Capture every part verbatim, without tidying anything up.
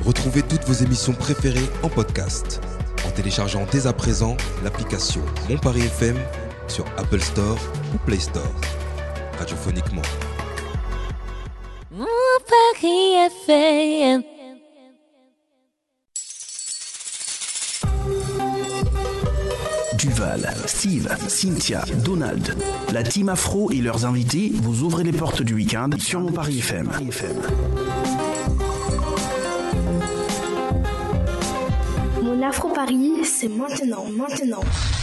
Retrouvez toutes vos émissions préférées en podcast en téléchargeant dès à présent l'application Mon Paris F M sur Apple Store ou Play Store. Radiophoniquement. Mon Paris F M. Duval, Steve, Cynthia, Donald, la team Afro et leurs invités vous ouvrez les portes du week-end sur Mon Paris F M. Mon Afro Paris, c'est maintenant, maintenant.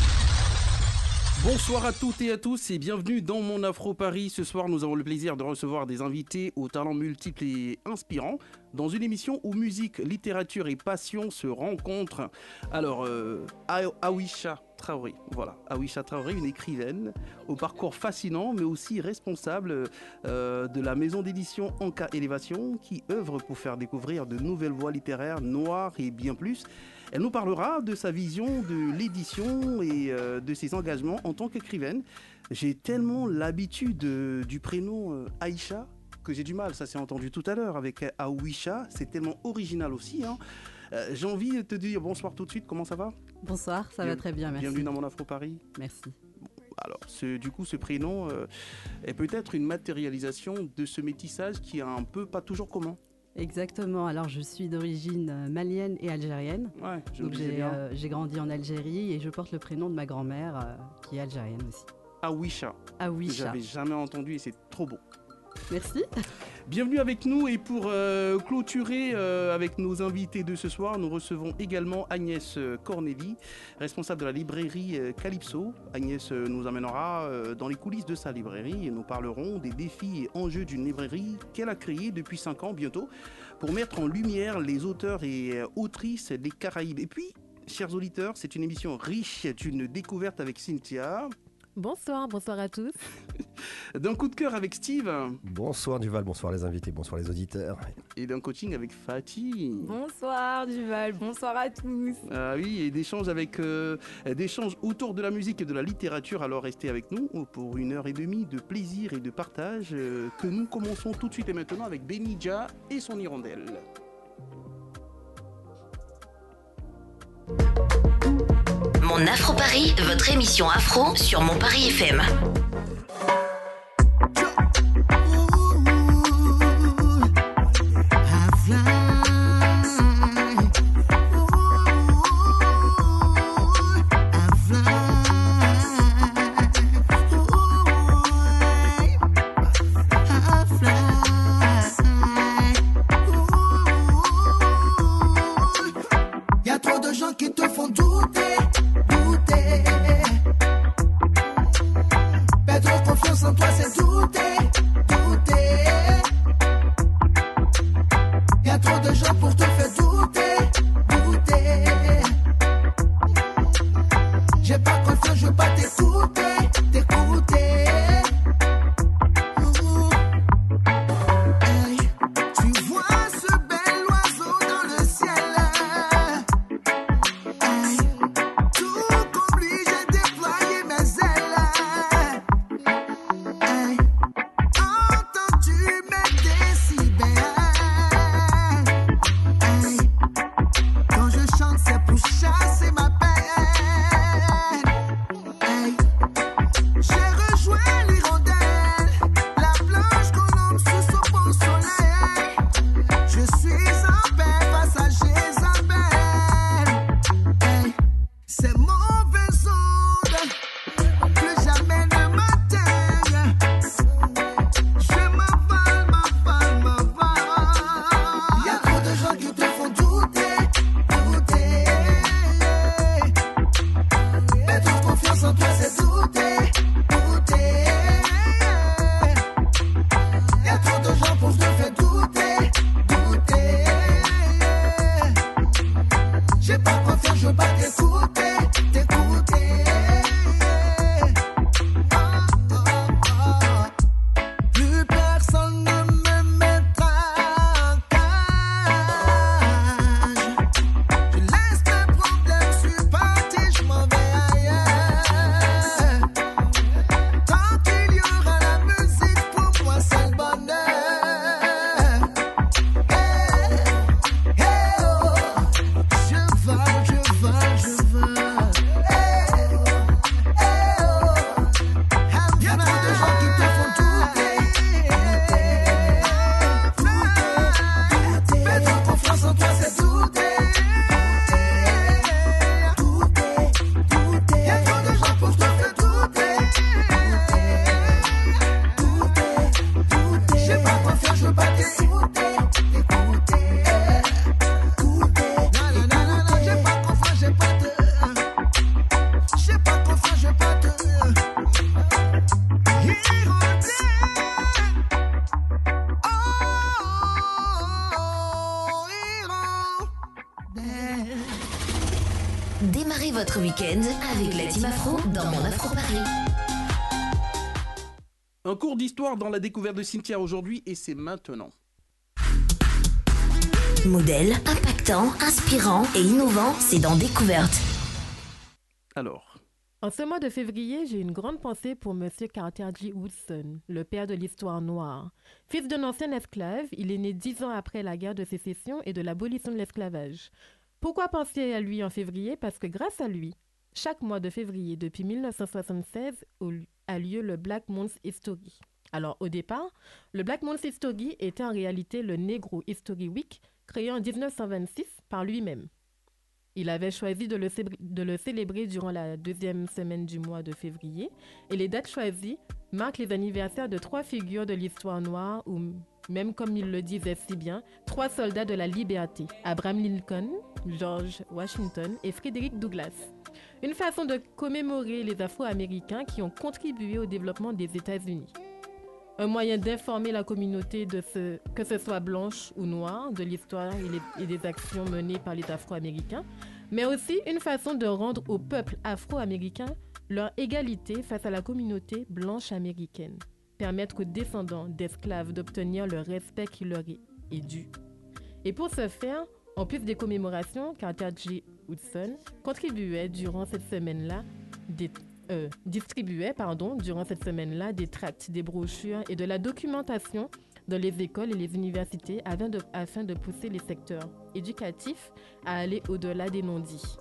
Bonsoir à toutes et à tous et bienvenue dans Mon Afro Paris. Ce soir, nous avons le plaisir de recevoir des invités aux talents multiples et inspirants dans une émission où musique, littérature et passion se rencontrent. Alors, euh, Aouisha Traoré, voilà, Aouisha Traoré, une écrivaine au parcours fascinant mais aussi responsable euh, de la maison d'édition Anka Élévation qui œuvre pour faire découvrir de nouvelles voies littéraires noires et bien plus. Elle nous parlera de sa vision de l'édition et euh, de ses engagements en tant qu'écrivaine. J'ai tellement l'habitude euh, du prénom euh, Aïcha que j'ai du mal, ça s'est entendu tout à l'heure avec Aouisha, c'est tellement original aussi. Hein. Euh, j'ai envie de te dire bonsoir tout de suite, comment ça va ? Bonsoir, ça Bien, va très bien, merci. Bienvenue dans Mon Afro Paris. Merci. Bon, alors, ce, du coup, ce prénom euh, est peut-être une matérialisation de ce métissage qui est un peu pas toujours commun. Exactement, alors je suis d'origine malienne et algérienne. Ouais, je Donc le disais j'ai, bien. euh, j'ai grandi en Algérie et je porte le prénom de ma grand-mère euh, qui est algérienne aussi. Aouisha. Aouisha. J'avais jamais entendu et c'est trop beau. Merci. Bienvenue avec nous et pour euh, clôturer euh, avec nos invités de ce soir, nous recevons également Agnès Corneli, responsable de la librairie euh, Calypso. Agnès euh, nous amènera euh, dans les coulisses de sa librairie et nous parlerons des défis et enjeux d'une librairie qu'elle a créée depuis cinq ans bientôt pour mettre en lumière les auteurs et euh, autrices des Caraïbes. Et puis, chers auditeurs, c'est une émission riche d'une découverte avec Cynthia. Bonsoir, bonsoir à tous. D'un coup de cœur avec Steve. Bonsoir Duval, bonsoir les invités, bonsoir les auditeurs. Et d'un coaching avec Fatih. Bonsoir Duval, bonsoir à tous. Ah oui, et d'échanges avec euh, d'échanges autour de la musique et de la littérature. Alors restez avec nous pour une heure et demie de plaisir et de partage euh, que nous commençons tout de suite et maintenant avec Benija et son hirondelle. Mon Afro Paris, votre émission afro sur Mon Paris F M. Y a trop de gens qui te font douter. Pedro Démarrez votre week-end avec la Team Afro dans Mon Afro Paris. Un cours d'histoire dans la découverte de Cynthia aujourd'hui et c'est maintenant. Modèle, impactant, inspirant et innovant, c'est dans Découverte. Alors. En ce mois de février, j'ai une grande pensée pour M. Carter G. Woodson, le père de l'histoire noire. Fils d'un ancien esclave, il est né dix ans après la guerre de sécession et de l'abolition de l'esclavage. Pourquoi penser à lui en février? Parce que grâce à lui, chaque mois de février depuis mille neuf cent soixante-seize a lieu le Black Month History. Alors au départ, le Black Month History était en réalité le Negro History Week, créé en dix-neuf cent vingt-six par lui-même. Il avait choisi de le, célébrer, de le célébrer durant la deuxième semaine du mois de février et les dates choisies marquent les anniversaires de trois figures de l'histoire noire ou même comme il le disait si bien, trois soldats de la liberté, Abraham Lincoln, George Washington et Frederick Douglass. Une façon de commémorer les Afro-Américains qui ont contribué au développement des États-Unis. Un moyen d'informer la communauté, de ce, que ce soit blanche ou noire, de l'histoire et, les, et des actions menées par les Afro-Américains, mais aussi une façon de rendre au peuple afro-américain leur égalité face à la communauté blanche américaine. Permettre aux descendants d'esclaves d'obtenir le respect qui leur est, est dû. Et pour ce faire, en plus des commémorations, Carter G. Woodson contribuait durant cette semaine-là des Euh, distribuait pardon, durant cette semaine-là des tracts, des brochures et de la documentation dans les écoles et les universités afin de, afin de pousser les secteurs éducatifs à aller au-delà des non-dits.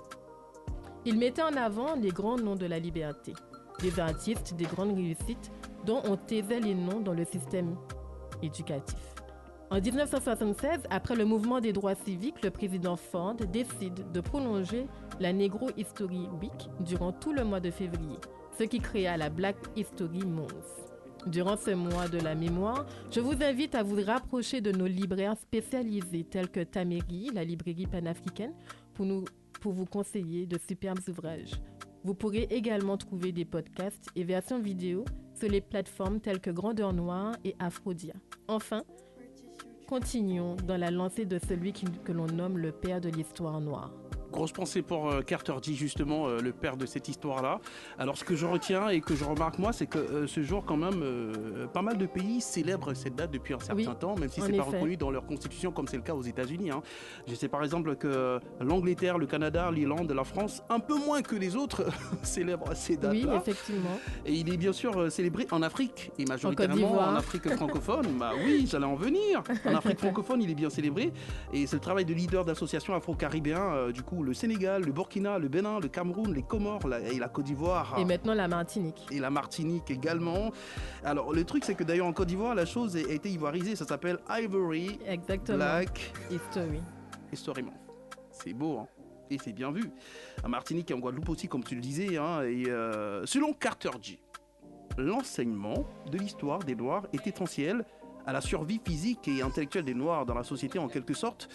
Il mettait en avant les grands noms de la liberté, des artistes, des grandes réussites dont on taisait les noms dans le système éducatif. En dix-neuf cent soixante-seize, après le mouvement des droits civiques, le président Ford décide de prolonger la Negro History Week durant tout le mois de février, ce qui créa la Black History Month. Durant ce mois de la mémoire, je vous invite à vous rapprocher de nos libraires spécialisés tels que Taméry, la librairie panafricaine, pour, nous, pour vous conseiller de superbes ouvrages. Vous pourrez également trouver des podcasts et versions vidéo sur les plateformes telles que Grandeur Noire et Afrodia. Enfin, continuons dans la lancée de celui qui, que l'on nomme le père de l'histoire noire. Grosse pensée pour euh, Carter G, justement, euh, le père de cette histoire-là. Alors, ce que je retiens et que je remarque, moi, c'est que euh, ce jour, quand même, euh, pas mal de pays célèbrent cette date depuis un certain oui, temps, même si ce en n'est pas effet. reconnu dans leur constitution, comme c'est le cas aux États-Unis. Hein. Je sais, par exemple, que l'Angleterre, le Canada, l'Irlande, la France, un peu moins que les autres, célèbrent ces dates-là. Oui, effectivement. Et il est bien sûr euh, célébré en Afrique, et majoritairement d'Ivoire. en Afrique francophone. Bah oui, j'allais en venir. En Afrique francophone, il est bien célébré. Et c'est le travail de leaders d'associations afro-caribéens, euh, du coup, le Sénégal, le Burkina, le Bénin, le Cameroun, les Comores la, et la Côte d'Ivoire. Et maintenant la Martinique. Et la Martinique également. Alors, le truc, c'est que d'ailleurs, en Côte d'Ivoire, la chose a été ivoirisée. Ça s'appelle Ivory Exactement. Black History. History Month. C'est beau, hein. Et c'est bien vu. En Martinique et en Guadeloupe aussi, comme tu le disais. Hein, et euh, selon Carter G, l'enseignement de l'histoire des Noirs est essentiel à la survie physique et intellectuelle des Noirs dans la société, en quelque sorte.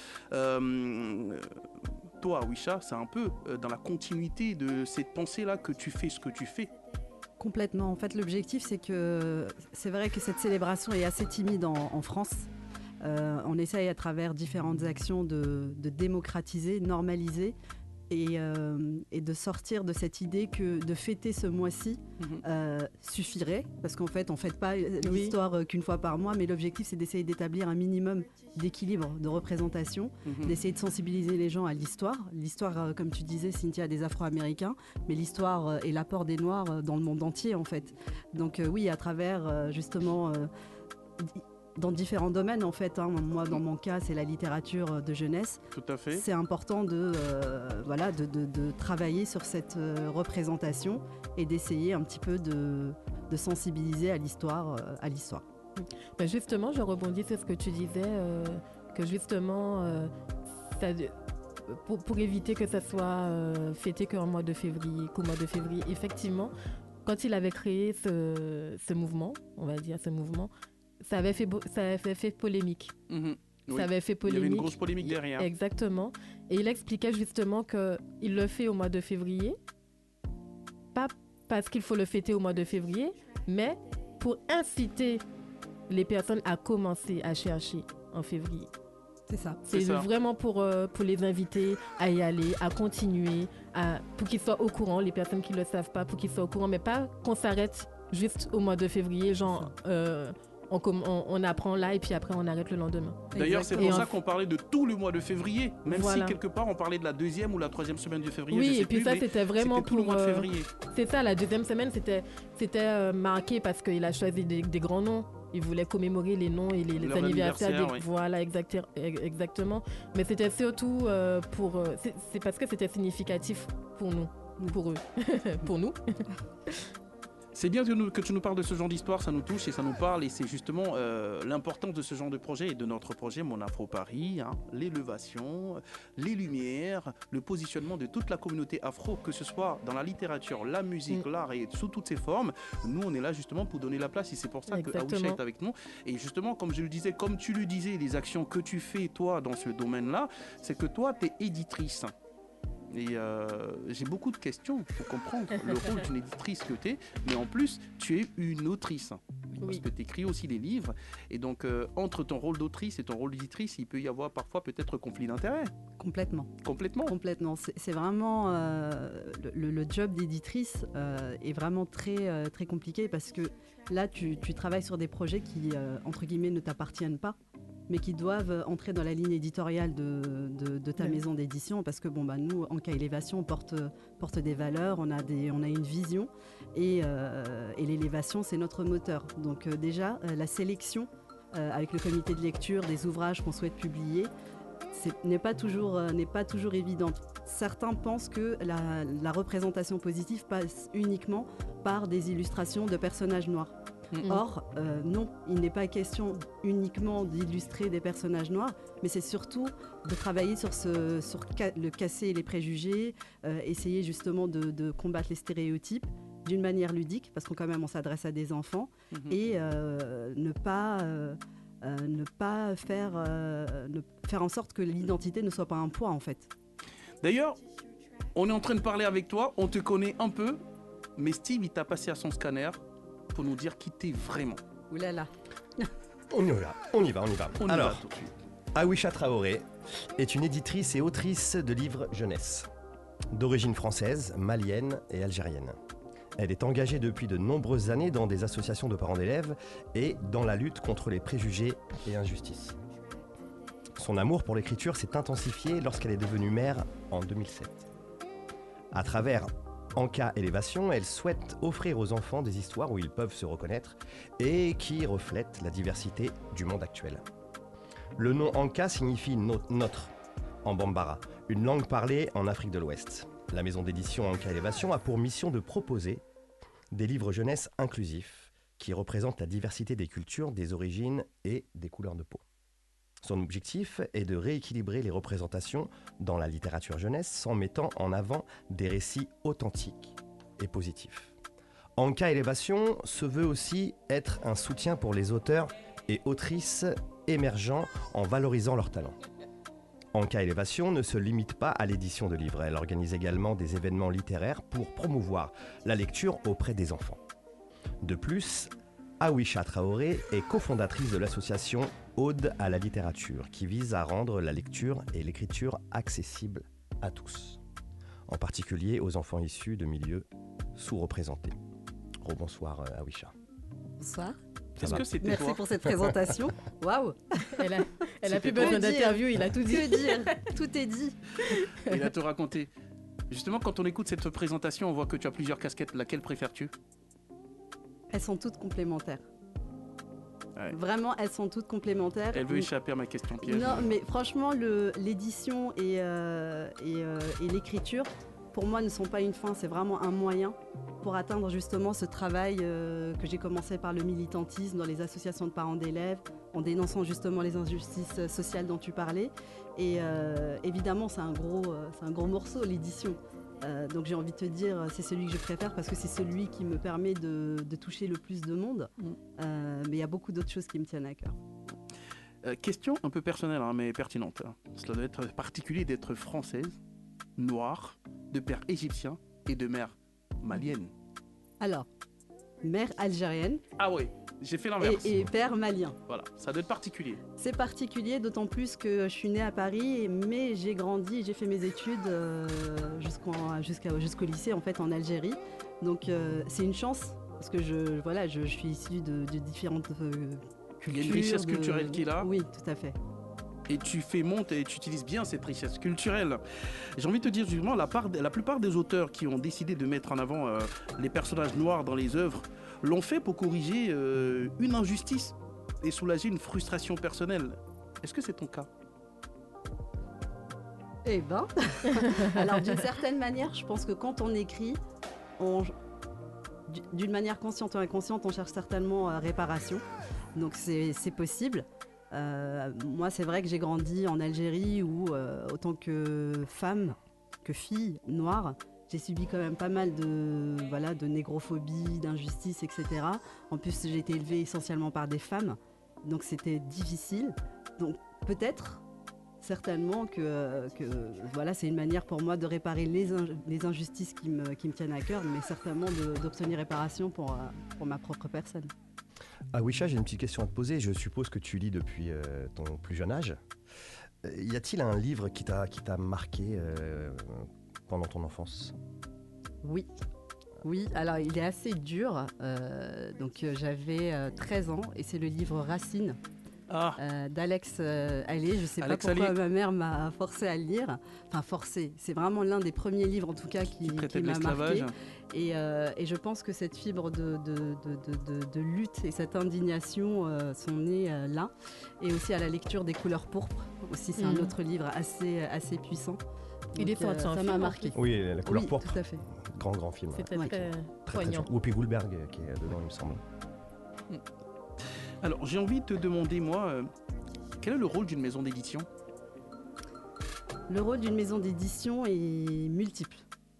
Euh, toi, Wisha, c'est un peu dans la continuité de cette pensée-là que tu fais ce que tu fais. Complètement. En fait, l'objectif, c'est que c'est vrai que cette célébration est assez timide en, en France. Euh, on essaye à travers différentes actions de, de démocratiser, normaliser et, euh, et de sortir de cette idée que de fêter ce mois-ci mmh. euh, suffirait. Parce qu'en fait, on ne fête pas l'histoire oui. qu'une fois par mois, mais l'objectif, c'est d'essayer d'établir un minimum d'équilibre, de représentation, mmh. d'essayer de sensibiliser les gens à l'histoire. L'histoire, euh, comme tu disais, Cynthia, des Afro-Américains, mais l'histoire euh, et l'apport des Noirs euh, dans le monde entier, en fait. Donc euh, oui, à travers, euh, justement... Euh, dans différents domaines, en fait. Hein. Moi, dans mon cas, c'est la littérature de jeunesse. Tout à fait. C'est important de, euh, voilà, de, de, de travailler sur cette euh, représentation et d'essayer un petit peu de, de sensibiliser à l'histoire. Euh, à l'histoire. Ben justement, je rebondis sur ce que tu disais, euh, que justement, euh, ça, pour, pour éviter que ça soit euh, fêté qu'en mois de février, qu'au mois de février, effectivement, quand il avait créé ce, ce mouvement, on va dire ce mouvement, ça avait fait, beau, ça avait fait polémique. Mmh, oui. Ça avait fait polémique. Il y avait une grosse polémique derrière. Exactement. Et il expliquait justement qu'il le fait au mois de février, pas parce qu'il faut le fêter au mois de février, mais pour inciter les personnes à commencer à chercher en février. C'est ça. C'est, C'est ça. vraiment pour, euh, pour les inviter à y aller, à continuer, à, pour qu'ils soient au courant, les personnes qui ne le savent pas, pour qu'ils soient au courant, mais pas qu'on s'arrête juste au mois de février, genre euh, on, com- on, on apprend là et puis après on arrête le lendemain. D'ailleurs, c'est pour Et ça en- qu'on parlait de tout le mois de février, même Voilà. si quelque part on parlait de la deuxième ou la troisième semaine de février. je Oui, sais et puis plus, ça mais c'était vraiment c'était tout pour... le mois de euh, février. c'est ça, la deuxième semaine c'était, c'était euh, marqué parce qu'il a choisi des, des grands noms. Il voulait commémorer les noms et les, les Leur anniversaires. anniversaire, Des... oui. Voilà, exacti- exactement. Mais c'était surtout euh, pour... euh, c'est, c'est parce que c'était significatif pour nous, pour eux, pour nous. C'est bien que, nous- que tu nous parles de ce genre d'histoire, ça nous touche et ça nous parle, et c'est justement euh, l'importance de ce genre de projet et de notre projet Mon Afro Paris, hein, l'élévation, les lumières, le positionnement de toute la communauté afro, que ce soit dans la littérature, la musique, Mm. l'art et sous toutes ses formes. Nous, on est là justement pour donner la place, et c'est pour ça que Exactement. Aouisha est avec nous. Et justement, comme je le disais, comme tu le disais, les actions que tu fais toi dans ce domaine-là, c'est que toi, tu es éditrice. Et euh, j'ai beaucoup de questions pour comprendre le rôle d'une éditrice que tu es, mais en plus, tu es une autrice. Parce Oui. que tu écris aussi des livres. Et donc, euh, entre ton rôle d'autrice et ton rôle d'éditrice, il peut y avoir parfois peut-être conflit d'intérêts. Complètement. Complètement. Complètement. C'est, c'est vraiment euh, le, le job d'éditrice euh, est vraiment très euh, très compliqué parce que là tu, tu travailles sur des projets qui euh, entre guillemets ne t'appartiennent pas, mais qui doivent entrer dans la ligne éditoriale de, de, de ta Oui. maison d'édition parce que bon bah nous en cas élévation on porte porte des valeurs, on a des on a une vision et, euh, et l'élévation c'est notre moteur. Donc euh, déjà euh, la sélection euh, avec le comité de lecture des ouvrages qu'on souhaite publier. C'est, n'est pas toujours euh, n'est pas toujours évidente. Certains pensent que la, la représentation positive passe uniquement par des illustrations de personnages noirs. Mm. Or, euh, non, il n'est pas question uniquement d'illustrer des personnages noirs, mais c'est surtout de travailler sur, ce, sur ca- le casser les préjugés, euh, essayer justement de, de combattre les stéréotypes d'une manière ludique, parce qu'on quand même on s'adresse à des enfants, Mhm. et euh, ne pas euh, euh, ne pas faire euh, ne faire en sorte que l'identité ne soit pas un poids en fait. D'ailleurs, on est en train de parler avec toi, on te connaît un peu, mais Steve, il t'a passé à son scanner pour nous dire qui t'es vraiment. Ouh là là. On y va, on y va, on y va. On y Alors, va tout de suite. Aouisha Traoré est une éditrice et autrice de livres jeunesse. D'origine française, malienne et algérienne. Elle est engagée depuis de nombreuses années dans des associations de parents d'élèves et dans la lutte contre les préjugés et injustices. Son amour pour l'écriture s'est intensifié lorsqu'elle est devenue mère en deux mille sept. À travers Anka Élévation, elle souhaite offrir aux enfants des histoires où ils peuvent se reconnaître et qui reflètent la diversité du monde actuel. Le nom Anka signifie no- notre en Bambara, une langue parlée en Afrique de l'Ouest. La maison d'édition Anka Élévation a pour mission de proposer des livres jeunesse inclusifs qui représentent la diversité des cultures, des origines et des couleurs de peau. Son objectif est de rééquilibrer les représentations dans la littérature jeunesse en mettant en avant des récits authentiques et positifs. Anka Élévation se veut aussi être un soutien pour les auteurs et autrices émergents en valorisant leurs talents. Anka Élévation ne se limite pas à l'édition de livres, elle organise également des événements littéraires pour promouvoir la lecture auprès des enfants. De plus, Aouisha Traoré est cofondatrice de l'association Ode à la littérature, qui vise à rendre la lecture et l'écriture accessibles à tous, en particulier aux enfants issus de milieux sous-représentés. Rebonsoir euh, Aouisha. Bonsoir. Ça Est-ce va que c'était Merci toi pour cette présentation. Waouh. Elle a, elle a C'était plus toi. besoin Que dire d'interview, il a tout dit. Que dire? Tout est dit. Il a te raconté. Justement, quand on écoute cette présentation, on voit que tu as plusieurs casquettes. Laquelle préfères-tu? Elles sont toutes complémentaires. Ouais. Vraiment, elles sont toutes complémentaires. Elle veut échapper à ma question piège. Non, mais franchement, le, l'édition et, euh, et, euh, et l'écriture, pour moi, ne sont pas une fin, c'est vraiment un moyen pour atteindre justement ce travail euh, que j'ai commencé par le militantisme dans les associations de parents d'élèves, en dénonçant justement les injustices sociales dont tu parlais. Et euh, évidemment, c'est un gros, euh, c'est un gros morceau, l'édition. Euh, donc j'ai envie de te dire, c'est celui que je préfère parce que c'est celui qui me permet de, de toucher le plus de monde. Mm. Euh, mais il y a beaucoup d'autres choses qui me tiennent à cœur. Euh, question un peu personnelle, hein, mais pertinente. Cela doit être particulier d'être française, noire, de père égyptien et de mère malienne. Alors, mère algérienne, Ah oui. J'ai fait l'inverse. Et, et père malien. Voilà, ça doit être particulier. C'est particulier, d'autant plus que je suis née à Paris, mais j'ai grandi, j'ai fait mes études euh, jusqu'en, jusqu'à, jusqu'au lycée en fait en Algérie. Donc euh, c'est une chance parce que je, voilà, je, je suis issue de, de différentes euh, cultures. Il y a une richesse de... culturelle qui est là. Oui, tout à fait. Et tu fais monte et tu utilises bien cette richesse culturelle. J'ai envie de te dire justement, la, part, la plupart des auteurs qui ont décidé de mettre en avant euh, les personnages noirs dans les œuvres l'ont fait pour corriger euh, une injustice et soulager une frustration personnelle. Est-ce que c'est ton cas ? Eh ben, alors d'une certaine manière, je pense que quand on écrit, on, d'une manière consciente ou inconsciente, on cherche certainement euh, réparation. Donc c'est, c'est possible. Euh, moi, c'est vrai que j'ai grandi en Algérie où, euh, autant que femme, que fille noire, j'ai subi quand même pas mal de, voilà, de négrophobie, d'injustice, et cetera. En plus, j'ai été élevée essentiellement par des femmes, donc c'était difficile. Donc peut-être, certainement que, que voilà, c'est une manière pour moi de réparer les, in- les injustices qui me, qui me tiennent à cœur, mais certainement de, d'obtenir réparation pour, euh, pour ma propre personne. Awisha, j'ai une petite question à te poser. Je suppose que tu lis depuis euh, ton plus jeune âge. Euh, y a-t-il un livre qui t'a, qui t'a marqué euh, pendant ton enfance ? Oui. Oui, alors il est assez dur. Euh, donc euh, j'avais euh, treize ans et c'est le livre Racine ah. euh, d'Alex euh, Haley. Je ne sais Alex pas pourquoi Haley. ma mère m'a forcé à le lire. Enfin forcé, c'est vraiment l'un des premiers livres en tout cas qui, Qui traitait qui de m'a marqué. l'esclavage. Et, euh, et je pense que cette fibre de, de, de, de, de, de lutte et cette indignation euh, sont nées euh, là. Et aussi à la lecture des Couleurs pourpres. Aussi, c'est Mhm. un autre livre assez, assez puissant. Il Donc, est sorti en ça film, m'a en marqué. plus. Oui, La couleur Oui, pourpre. tout à fait. Grand, grand film. C'était Ouais. très Très, très poignant. sûr. Whoopi Goldberg euh, qui est dedans, il me semble. Alors, j'ai envie de te demander, moi, euh, quel est le rôle d'une maison d'édition ? Le rôle d'une maison d'édition est multiple.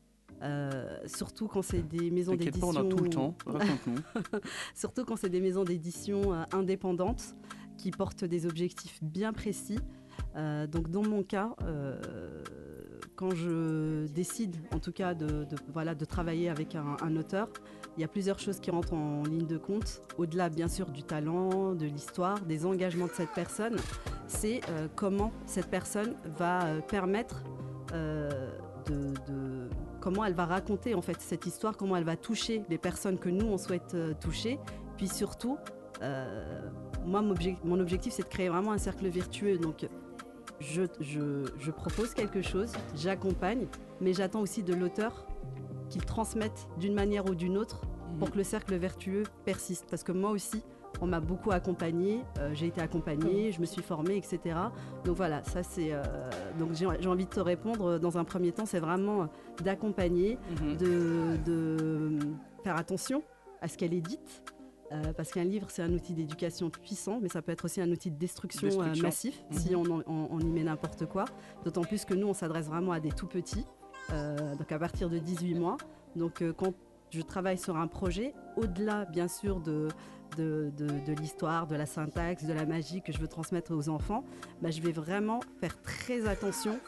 Euh, surtout quand c'est des maisons T'inquiète d'édition. pas, on a tout le temps. Raconte-nous. Surtout quand c'est des maisons d'édition euh, indépendantes qui portent des objectifs bien précis. Euh, donc dans mon cas, euh, quand je décide en tout cas de, de, voilà, de travailler avec un, un auteur, il y a plusieurs choses qui rentrent en ligne de compte. Au-delà bien sûr du talent, de l'histoire, des engagements de cette personne, c'est euh, comment cette personne va euh, permettre euh, de... de comment elle va raconter en fait cette histoire, comment elle va toucher les personnes que nous on souhaite euh, toucher, puis surtout, euh, moi mon, obje- mon objectif c'est de créer vraiment un cercle vertueux. Donc je, je, je propose quelque chose, j'accompagne, mais j'attends aussi de l'auteur qu'il transmette d'une manière ou d'une autre pour que le cercle vertueux persiste. Parce que moi aussi, on m'a beaucoup accompagnée, euh, j'ai été accompagnée, je me suis formée, et cetera. Donc voilà, ça c'est. Euh, donc j'ai, j'ai envie de te répondre dans un premier temps, c'est vraiment d'accompagner, Mhm. de, de faire attention à ce qu'elle est dite. Euh, parce qu'un livre, c'est un outil d'éducation puissant, mais ça peut être aussi un outil de destruction, Destruction. euh, massif si on, en- on- on y met n'importe quoi. D'autant plus que nous, on s'adresse vraiment à des tout petits, euh, donc à partir de dix-huit mois. Donc euh, quand je travaille sur un projet, au-delà bien sûr de, de, de, de l'histoire, de la syntaxe, de la magie que je veux transmettre aux enfants, bah, je vais vraiment faire très attention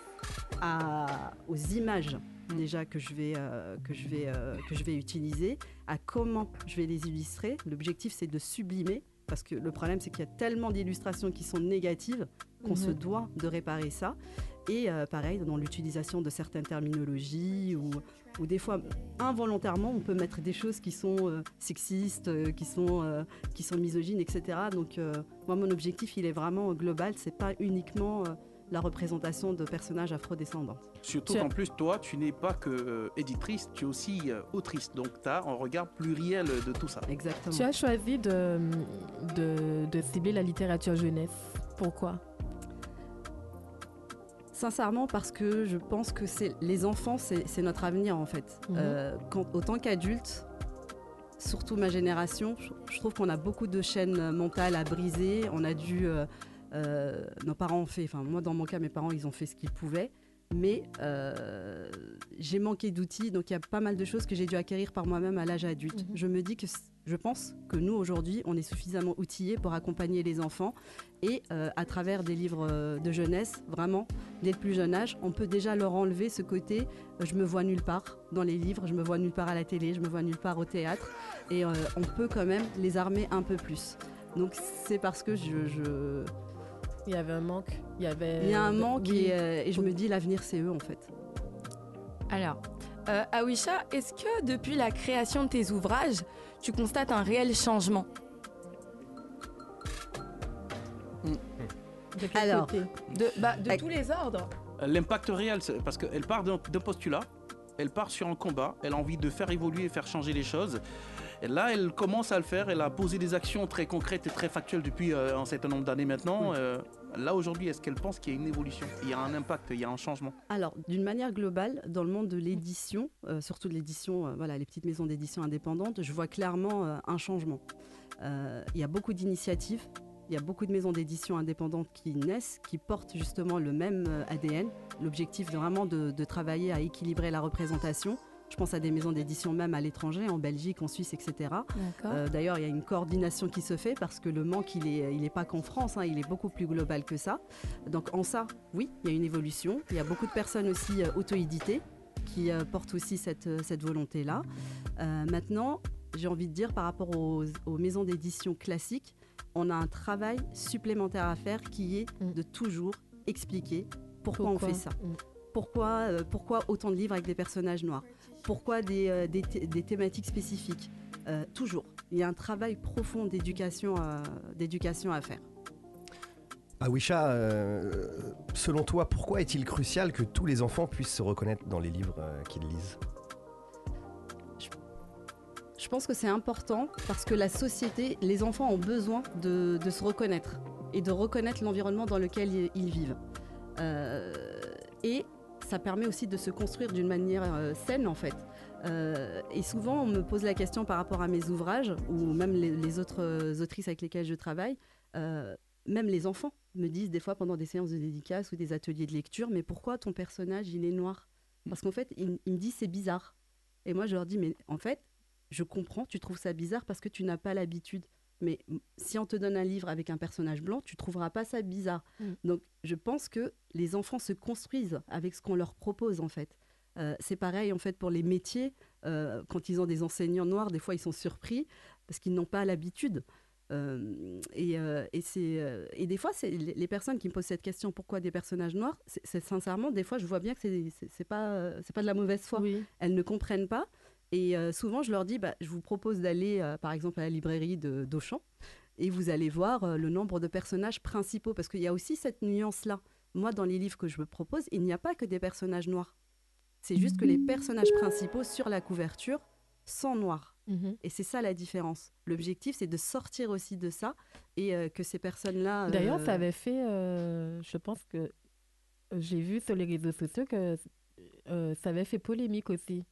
à, aux images déjà que je vais, euh, que je vais, euh, que je vais utiliser, à comment je vais les illustrer. L'objectif, c'est de sublimer, parce que le problème, c'est qu'il y a tellement d'illustrations qui sont négatives qu'on Mhm. se doit de réparer ça. Et euh, pareil, dans l'utilisation de certaines terminologies, ou, ou des fois, involontairement, on peut mettre des choses qui sont euh, sexistes, euh, qui, sont, euh, qui sont misogynes, et cetera. Donc, euh, moi, mon objectif, il est vraiment global. C'est pas uniquement euh, la représentation de personnages afrodescendants. Surtout Tu- qu'en plus, toi, tu n'es pas que euh, éditrice, tu es aussi euh, autrice. Donc, tu as un regard pluriel de tout ça. Exactement. Tu as choisi de, de, de cibler la littérature jeunesse. Pourquoi ? Sincèrement, parce que je pense que c'est, les enfants, c'est, c'est notre avenir en fait. Mhm. Euh, quand, autant qu'adultes, surtout ma génération, je, je trouve qu'on a beaucoup de chaînes mentales à briser. On a dû, euh, euh, nos parents ont fait, enfin moi dans mon cas, mes parents ils ont fait ce qu'ils pouvaient, mais euh, j'ai manqué d'outils, donc il y a pas mal de choses que j'ai dû acquérir par moi-même à l'âge adulte. Mhm. Je me dis que c- je pense que nous, aujourd'hui, on est suffisamment outillés pour accompagner les enfants et euh, à travers des livres euh, de jeunesse, vraiment, dès le plus jeune âge, on peut déjà leur enlever ce côté euh, je me vois nulle part dans les livres, je me vois nulle part à la télé, je me vois nulle part au théâtre, et euh, on peut quand même les armer un peu plus. Donc c'est parce que je... je... Il y avait un manque. Il y, avait... Il y a un manque Oui. et, euh, et je me dis l'avenir c'est eux en fait. Alors, euh, Awisha, est-ce que depuis la création de tes ouvrages, tu constates un réel changement? De quel Alors, côté? De, bah, de Avec- tous les ordres. L'impact réel, c'est parce qu'elle part d'un d'un postulat, elle part sur un combat, elle a envie de faire évoluer et faire changer les choses. Et là, elle commence à le faire, elle a posé des actions très concrètes et très factuelles depuis euh, un certain nombre d'années maintenant. Oui. Euh, là, aujourd'hui, est-ce qu'elle pense qu'il y a une évolution, il y a un impact, il y a un changement? Alors, d'une manière globale, dans le monde de l'édition, euh, surtout de l'édition, euh, voilà, les petites maisons d'édition indépendantes, je vois clairement euh, un changement. Euh, Il y a beaucoup d'initiatives, il y a beaucoup de maisons d'édition indépendantes qui naissent, qui portent justement le même euh, A D N, l'objectif de vraiment de, de travailler à équilibrer la représentation. Je pense à des maisons d'édition même à l'étranger, en Belgique, en Suisse, et cetera. D'accord. Euh, D'ailleurs, il y a une coordination qui se fait parce que le manque, il n'est il est pas qu'en France, hein, il est beaucoup plus global que ça. Donc en ça, oui, il y a une évolution. Il y a beaucoup de personnes aussi euh, auto-éditées qui euh, portent aussi cette, euh, cette volonté-là. Euh, maintenant, j'ai envie de dire par rapport aux, aux maisons d'édition classiques, on a un travail supplémentaire à faire qui est Mm. de toujours expliquer pourquoi, on fait ça. Mm. Pourquoi, euh, pourquoi autant de livres avec des personnages noirs? Pourquoi des, euh, des, thé- des thématiques spécifiques? Euh, Toujours. Il y a un travail profond d'éducation à, d'éducation à faire. Awisha, euh, selon toi, pourquoi est-il crucial que tous les enfants puissent se reconnaître dans les livres euh, qu'ils lisent? Je pense que c'est important parce que la société, les enfants ont besoin de, de se reconnaître et de reconnaître l'environnement dans lequel ils, ils vivent. Euh, et ça permet aussi de se construire d'une manière euh, saine en fait. Euh, et souvent on me pose la question par rapport à mes ouvrages ou même les, les autres euh, autrices avec lesquelles je travaille, euh, même les enfants me disent des fois pendant des séances de dédicace ou des ateliers de lecture, mais pourquoi ton personnage il est noir? Parce qu'en fait ils, ils me disent c'est bizarre. Et moi je leur dis mais en fait je comprends, tu trouves ça bizarre parce que tu n'as pas l'habitude. Mais m- si on te donne un livre avec un personnage blanc, tu trouveras pas ça bizarre. Mm. Donc, je pense que les enfants se construisent avec ce qu'on leur propose, en fait. Euh, c'est pareil, en fait, pour les métiers. Euh, quand ils ont des enseignants noirs, des fois, ils sont surpris parce qu'ils n'ont pas l'habitude. Euh, et, euh, et, c'est, euh, et des fois, c'est les, les personnes qui me posent cette question, pourquoi des personnages noirs, c'est, c'est sincèrement, des fois, je vois bien que c'est, c'est, c'est pas, euh, c'est pas de la mauvaise foi. Oui. Elles ne comprennent pas. Et euh, souvent, je leur dis, bah, je vous propose d'aller, euh, par exemple, à la librairie de, d'Auchan, et vous allez voir euh, le nombre de personnages principaux, parce qu'il y a aussi cette nuance-là. Moi, dans les livres que je me propose, il n'y a pas que des personnages noirs. C'est juste que les personnages principaux sur la couverture sont noirs. Mhm. Et c'est ça la différence. L'objectif, c'est de sortir aussi de ça, et euh, que ces personnes-là... euh, D'ailleurs, ça avait fait, euh, je pense que j'ai vu sur les réseaux sociaux que euh, ça avait fait polémique aussi,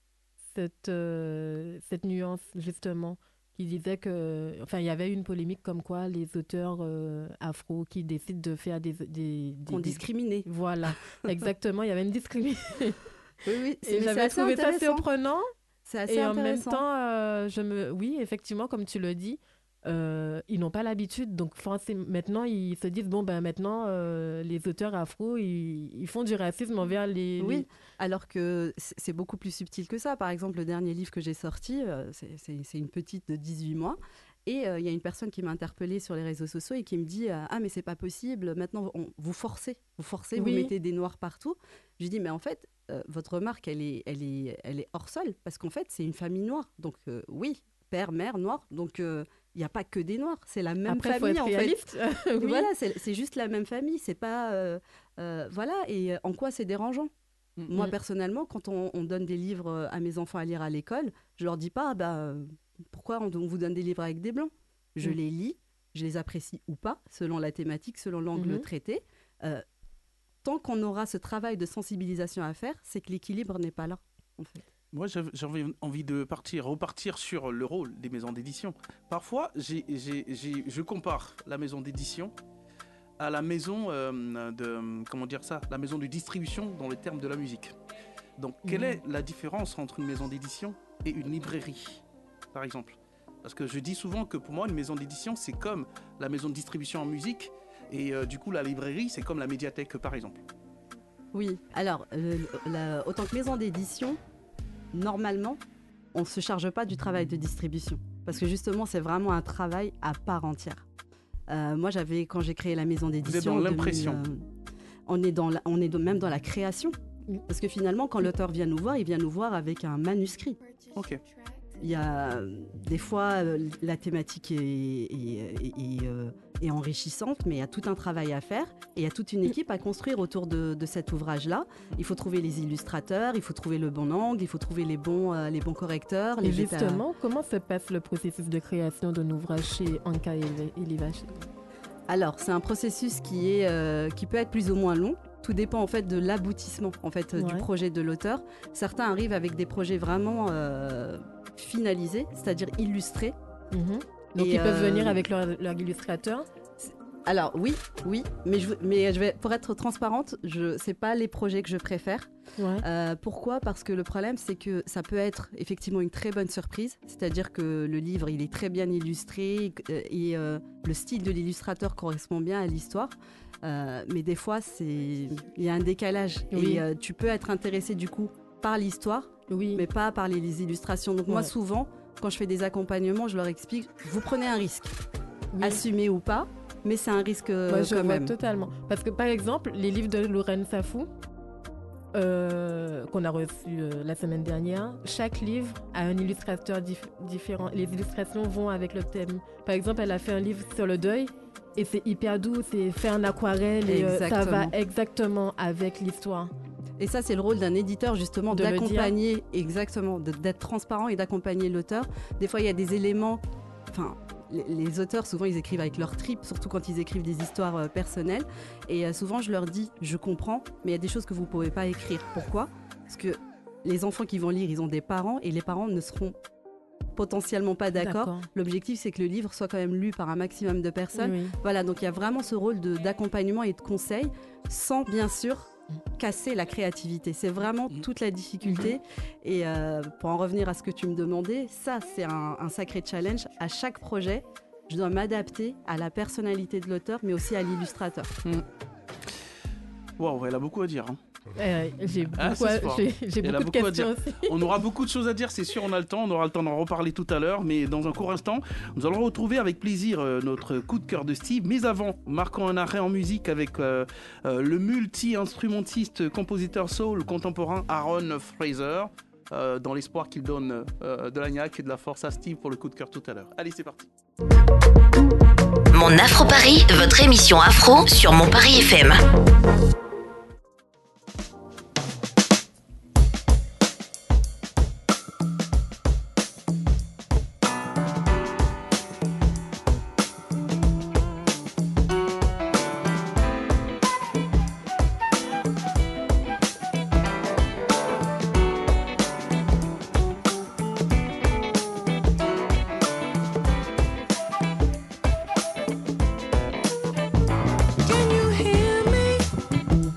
cette, euh, cette nuance, justement, qui disait que, enfin, il y avait une polémique comme quoi les auteurs euh, afro qui décident de faire des... des, des qu'on des- discriminait. Voilà, exactement, il y avait une discrimination. Oui, oui, c'est, Et mais j'avais c'est assez trouvé ça intéressant. surprenant. C'est assez Et en même intéressant. temps, euh, je me... oui, effectivement, comme tu le dis, euh, ils n'ont pas l'habitude. Donc, forcément, maintenant, ils se disent, bon, ben maintenant, euh, les auteurs afro, ils, ils font du racisme envers les... Oui, les- alors que c'est c'est beaucoup plus subtil que ça. Par exemple, le dernier livre que j'ai sorti, euh, c'est- c'est c'est une petite de dix-huit mois. Et euh, il y a une personne qui m'a interpellée sur les réseaux sociaux et qui me dit euh, ah mais c'est pas possible, maintenant on- vous forcez, vous forcez, Oui. vous mettez des noirs partout. Je lui dis mais en fait euh, votre remarque elle est, elle est, elle est hors sol parce qu'en fait c'est une famille noire. Donc euh, oui, père, mère, noir. Donc il n'y a pas que des noirs, c'est la même Après, faut famille être en fait. réaliste. Oui. Voilà, c'est c'est juste la même famille, c'est pas euh, euh, voilà. Et euh, en quoi c'est dérangeant? Mm. Moi, Mm. personnellement, quand on, on donne des livres euh, à mes enfants à lire à l'école, je leur dis pas, ah bah, euh, pourquoi on, on vous donne des livres avec des blancs? Je Mm. les lis, je les apprécie ou pas, selon la thématique, selon l'angle Mhm. traité. Euh, tant qu'on aura ce travail de sensibilisation à faire, c'est que l'équilibre n'est pas là, en fait. Moi, j'avais j'avais envie de partir, repartir sur le rôle des maisons d'édition. Parfois, j'ai, j'ai, j'ai- je compare la maison d'édition à la maison euh, de comment dire ça, la maison de distribution dans le terme de la musique. Donc, quelle mmh. est la différence entre une maison d'édition et une librairie, par exemple? Parce que je dis souvent que pour moi, une maison d'édition, c'est comme la maison de distribution en musique, et euh, du coup, la librairie, c'est comme la médiathèque, par exemple. Oui, alors, euh, la, autant que maison d'édition, normalement, on ne se charge pas du travail de distribution. Parce que justement, c'est vraiment un travail à part entière. Euh, moi, j'avais, quand j'ai créé la maison d'édition... Vous êtes dans l'impression. deux mille, euh, on est, dans la, on est de, même dans la création. Parce que finalement, quand l'auteur vient nous voir, il vient nous voir avec un manuscrit. Ok. Il y a des fois, euh, la thématique est, est, est, est, euh, est enrichissante, mais il y a tout un travail à faire et il y a toute une équipe à construire autour de, de cet ouvrage-là. Il faut trouver les illustrateurs, il faut trouver le bon angle, il faut trouver les bons, euh, les bons correcteurs. Et les justement, véta... comment se passe le processus de création d'un ouvrage chez Anka et Livache? Alors, c'est un processus qui, est, euh, qui peut être plus ou moins long. Tout dépend en fait de l'aboutissement en fait, ouais. du projet de l'auteur. Certains arrivent avec des projets vraiment euh, finalisés, c'est-à-dire illustrés. Mmh. Donc et ils euh... peuvent venir avec leur, leur illustrateur. Alors oui, oui, mais, je, mais je vais, pour être transparente, ce n'est pas les projets que je préfère. Ouais. Euh, pourquoi ? Parce que le problème, c'est que ça peut être effectivement une très bonne surprise. C'est-à-dire que le livre, il est très bien illustré et, et euh, le style de l'illustrateur correspond bien à l'histoire. Euh, mais des fois, il y a un décalage. Oui. Et euh, tu peux être intéressé du coup par l'histoire, oui. mais pas par les, les illustrations. Donc ouais. moi, souvent, quand je fais des accompagnements, je leur explique, vous prenez un risque, oui. assumé ou pas, mais c'est un risque euh, moi, je quand vois même. Totalement. Parce que par exemple, les livres de Lorraine Safou, euh, qu'on a reçus euh, la semaine dernière, chaque livre a un illustrateur dif- différent. Les illustrations vont avec le thème. Par exemple, elle a fait un livre sur le deuil. Et c'est hyper doux, c'est fait en aquarelle et euh, ça va exactement avec l'histoire. Et ça, c'est le rôle d'un éditeur, justement, de d'accompagner, exactement, de, d'être transparent et d'accompagner l'auteur. Des fois, il y a des éléments... Enfin, les, les auteurs, souvent, ils écrivent avec leur tripes, surtout quand ils écrivent des histoires euh, personnelles. Et euh, souvent, je leur dis, je comprends, mais il y a des choses que vous ne pouvez pas écrire. Pourquoi ? Parce que les enfants qui vont lire, ils ont des parents et les parents ne seront potentiellement pas d'accord. d'accord. L'objectif, c'est que le livre soit quand même lu par un maximum de personnes. Oui. Voilà, donc il y a vraiment ce rôle de, d'accompagnement et de conseil, sans bien sûr casser la créativité. C'est vraiment toute la difficulté. Et euh, pour en revenir à ce que tu me demandais, ça, c'est un, un sacré challenge. À chaque projet, je dois m'adapter à la personnalité de l'auteur, mais aussi à l'illustrateur. Waouh, wow, elle a beaucoup à dire. Hein. Euh, j'ai beaucoup, ah, à, j'ai, j'ai beaucoup de beaucoup questions aussi. On aura beaucoup de choses à dire, c'est sûr, on a le temps, on aura le temps d'en reparler tout à l'heure, mais dans un court instant, nous allons retrouver avec plaisir euh, notre coup de cœur de Steve. Mais avant, marquons un arrêt en musique avec euh, euh, le multi-instrumentiste, compositeur soul contemporain Aaron Fraser, euh, dans l'espoir qu'il donne euh, de la niaque et de la force à Steve pour le coup de cœur tout à l'heure. Allez, c'est parti. Mon Afro Paris, votre émission afro sur Mon Paris F M. Can you hear me?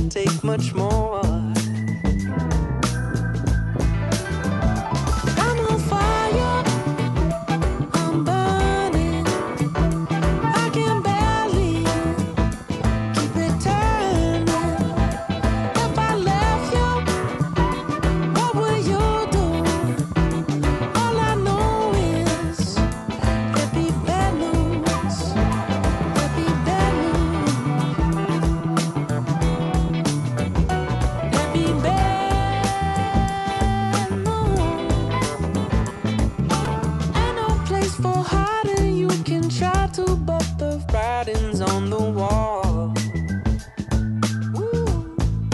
doesn't take much more. I'm on fire, I'm burning, I can barely keep it turning. If I left you, what would you do? All I know is there'd be bad news, there'd be bad news, there'd be bad news. Ain't no place for hiding, you can try to, but the writing's on the wall. Ooh.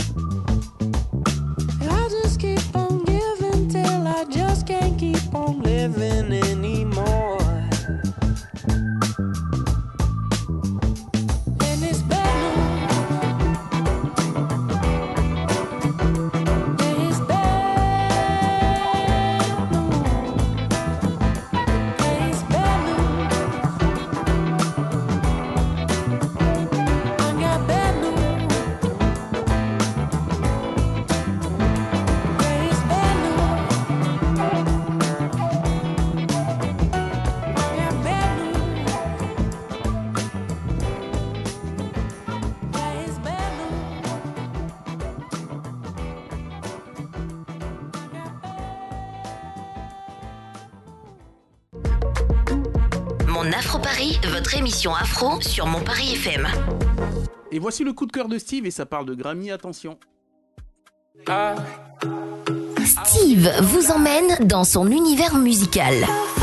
I just keep on giving till I just can't keep on living anymore. And it's bad news. Yeah, it's bad news. Yeah, it's bad news. I got bad news. Yeah, it's bad news. I got bad news. Yeah, it's bad Mon Afro Paris, votre émission afro sur Mon Paris F M. Et voici le coup de cœur de Steve et ça parle de Grammy, attention. Steve vous emmène dans son univers musical.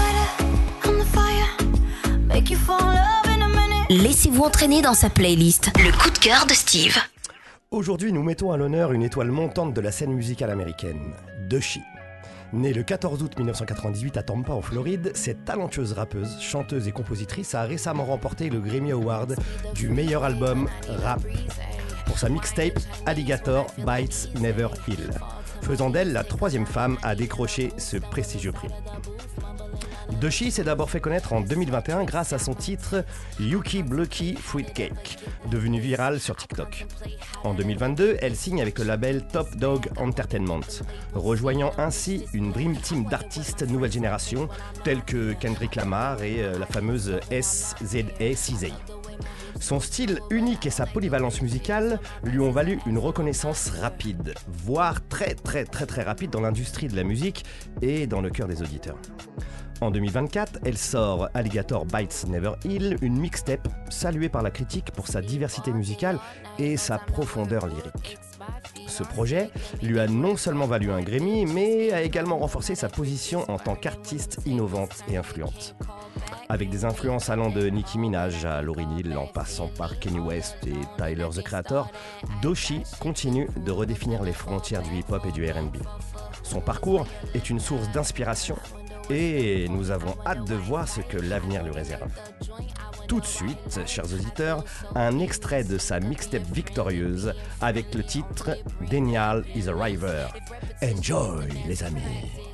Laissez-vous entraîner dans sa playlist. Le coup de cœur de Steve. Aujourd'hui, nous mettons à l'honneur une étoile montante de la scène musicale américaine, Doechii. Née le quatorze août mille neuf cent quatre-vingt-dix-huit à Tampa, en Floride, cette talentueuse rappeuse, chanteuse et compositrice a récemment remporté le Grammy Award du meilleur album rap pour sa mixtape Alligator Bites Never Heal, faisant d'elle la troisième femme à décrocher ce prestigieux prix. Doechii s'est d'abord fait connaître en deux mille vingt et un grâce à son titre Yuki Blucky Fruitcake, devenu viral sur TikTok. En deux mille vingt-deux, elle signe avec le label Top Dog Entertainment, rejoignant ainsi une dream team d'artistes nouvelle génération tels que Kendrick Lamar et euh, la fameuse S Z A C Z. Son style unique et sa polyvalence musicale lui ont valu une reconnaissance rapide, voire très très très très rapide dans l'industrie de la musique et dans le cœur des auditeurs. En deux mille vingt-quatre, elle sort Alligator Bites Never Heal, une mixtape saluée par la critique pour sa diversité musicale et sa profondeur lyrique. Ce projet lui a non seulement valu un Grammy, mais a également renforcé sa position en tant qu'artiste innovante et influente. Avec des influences allant de Nicki Minaj à Lauryn Hill en passant par Kanye West et Tyler the Creator, Doechii continue de redéfinir les frontières du hip-hop et du R and B. Son parcours est une source d'inspiration et nous avons hâte de voir ce que l'avenir lui réserve. Tout de suite, chers auditeurs, un extrait de sa mixtape victorieuse avec le titre Daniel is a River. Enjoy, les amis.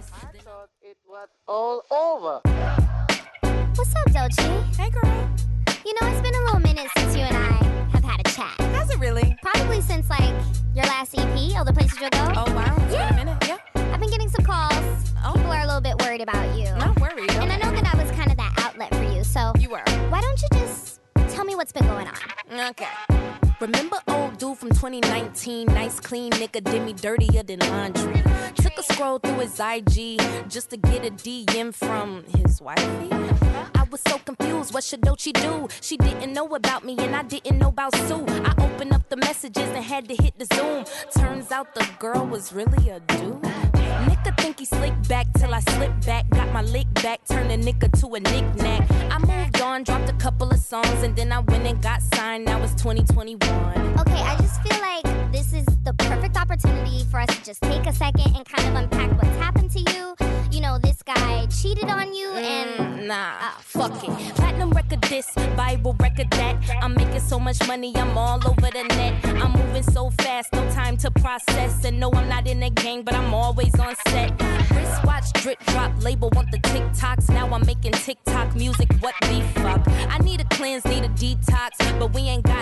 All over. What's up, Doechii? Hey, girl. You know, it's been a little minute since you and I have had a chat. Has it really? Probably since, like, your last E P, All the Places You'll Go. Oh, wow. It's Yeah. been a minute, yeah. I've been getting some calls. Oh. People are a little bit worried about you. Not worried. And I know that I was kind of that outlet for you, so You were. why don't you just tell me what's been going on? Okay. Remember old dude from twenty nineteen? Nice clean nigga did me dirtier than laundry. Took a scroll through his I G just to get a D M from his wifey. I was so confused, what should Doechii do? She didn't know about me and I didn't know about Sue. I opened up the messages and had to hit the Zoom. Turns out the girl was really a dude. Nigga think he slick back till I slip back. Got my lick back, turned a nigga to a knick-knack. I moved on, dropped a couple of songs, and then I went and got signed. Now it's twenty twenty-one. Okay, I just feel like this is the perfect opportunity for us to just take a second and kind of unpack what's happened to you. You know, this guy cheated on you and... Mm, nah, fuck it. Platinum record this, Bible record that. I'm making so much money, I'm all over the net. I'm moving so fast, no time to process. And no, I'm not in a gang, but I'm always on set. Wristwatch, drip drop, label want the TikToks. Now I'm making TikTok music, what the fuck? I need a cleanse, need a detox, but we ain't got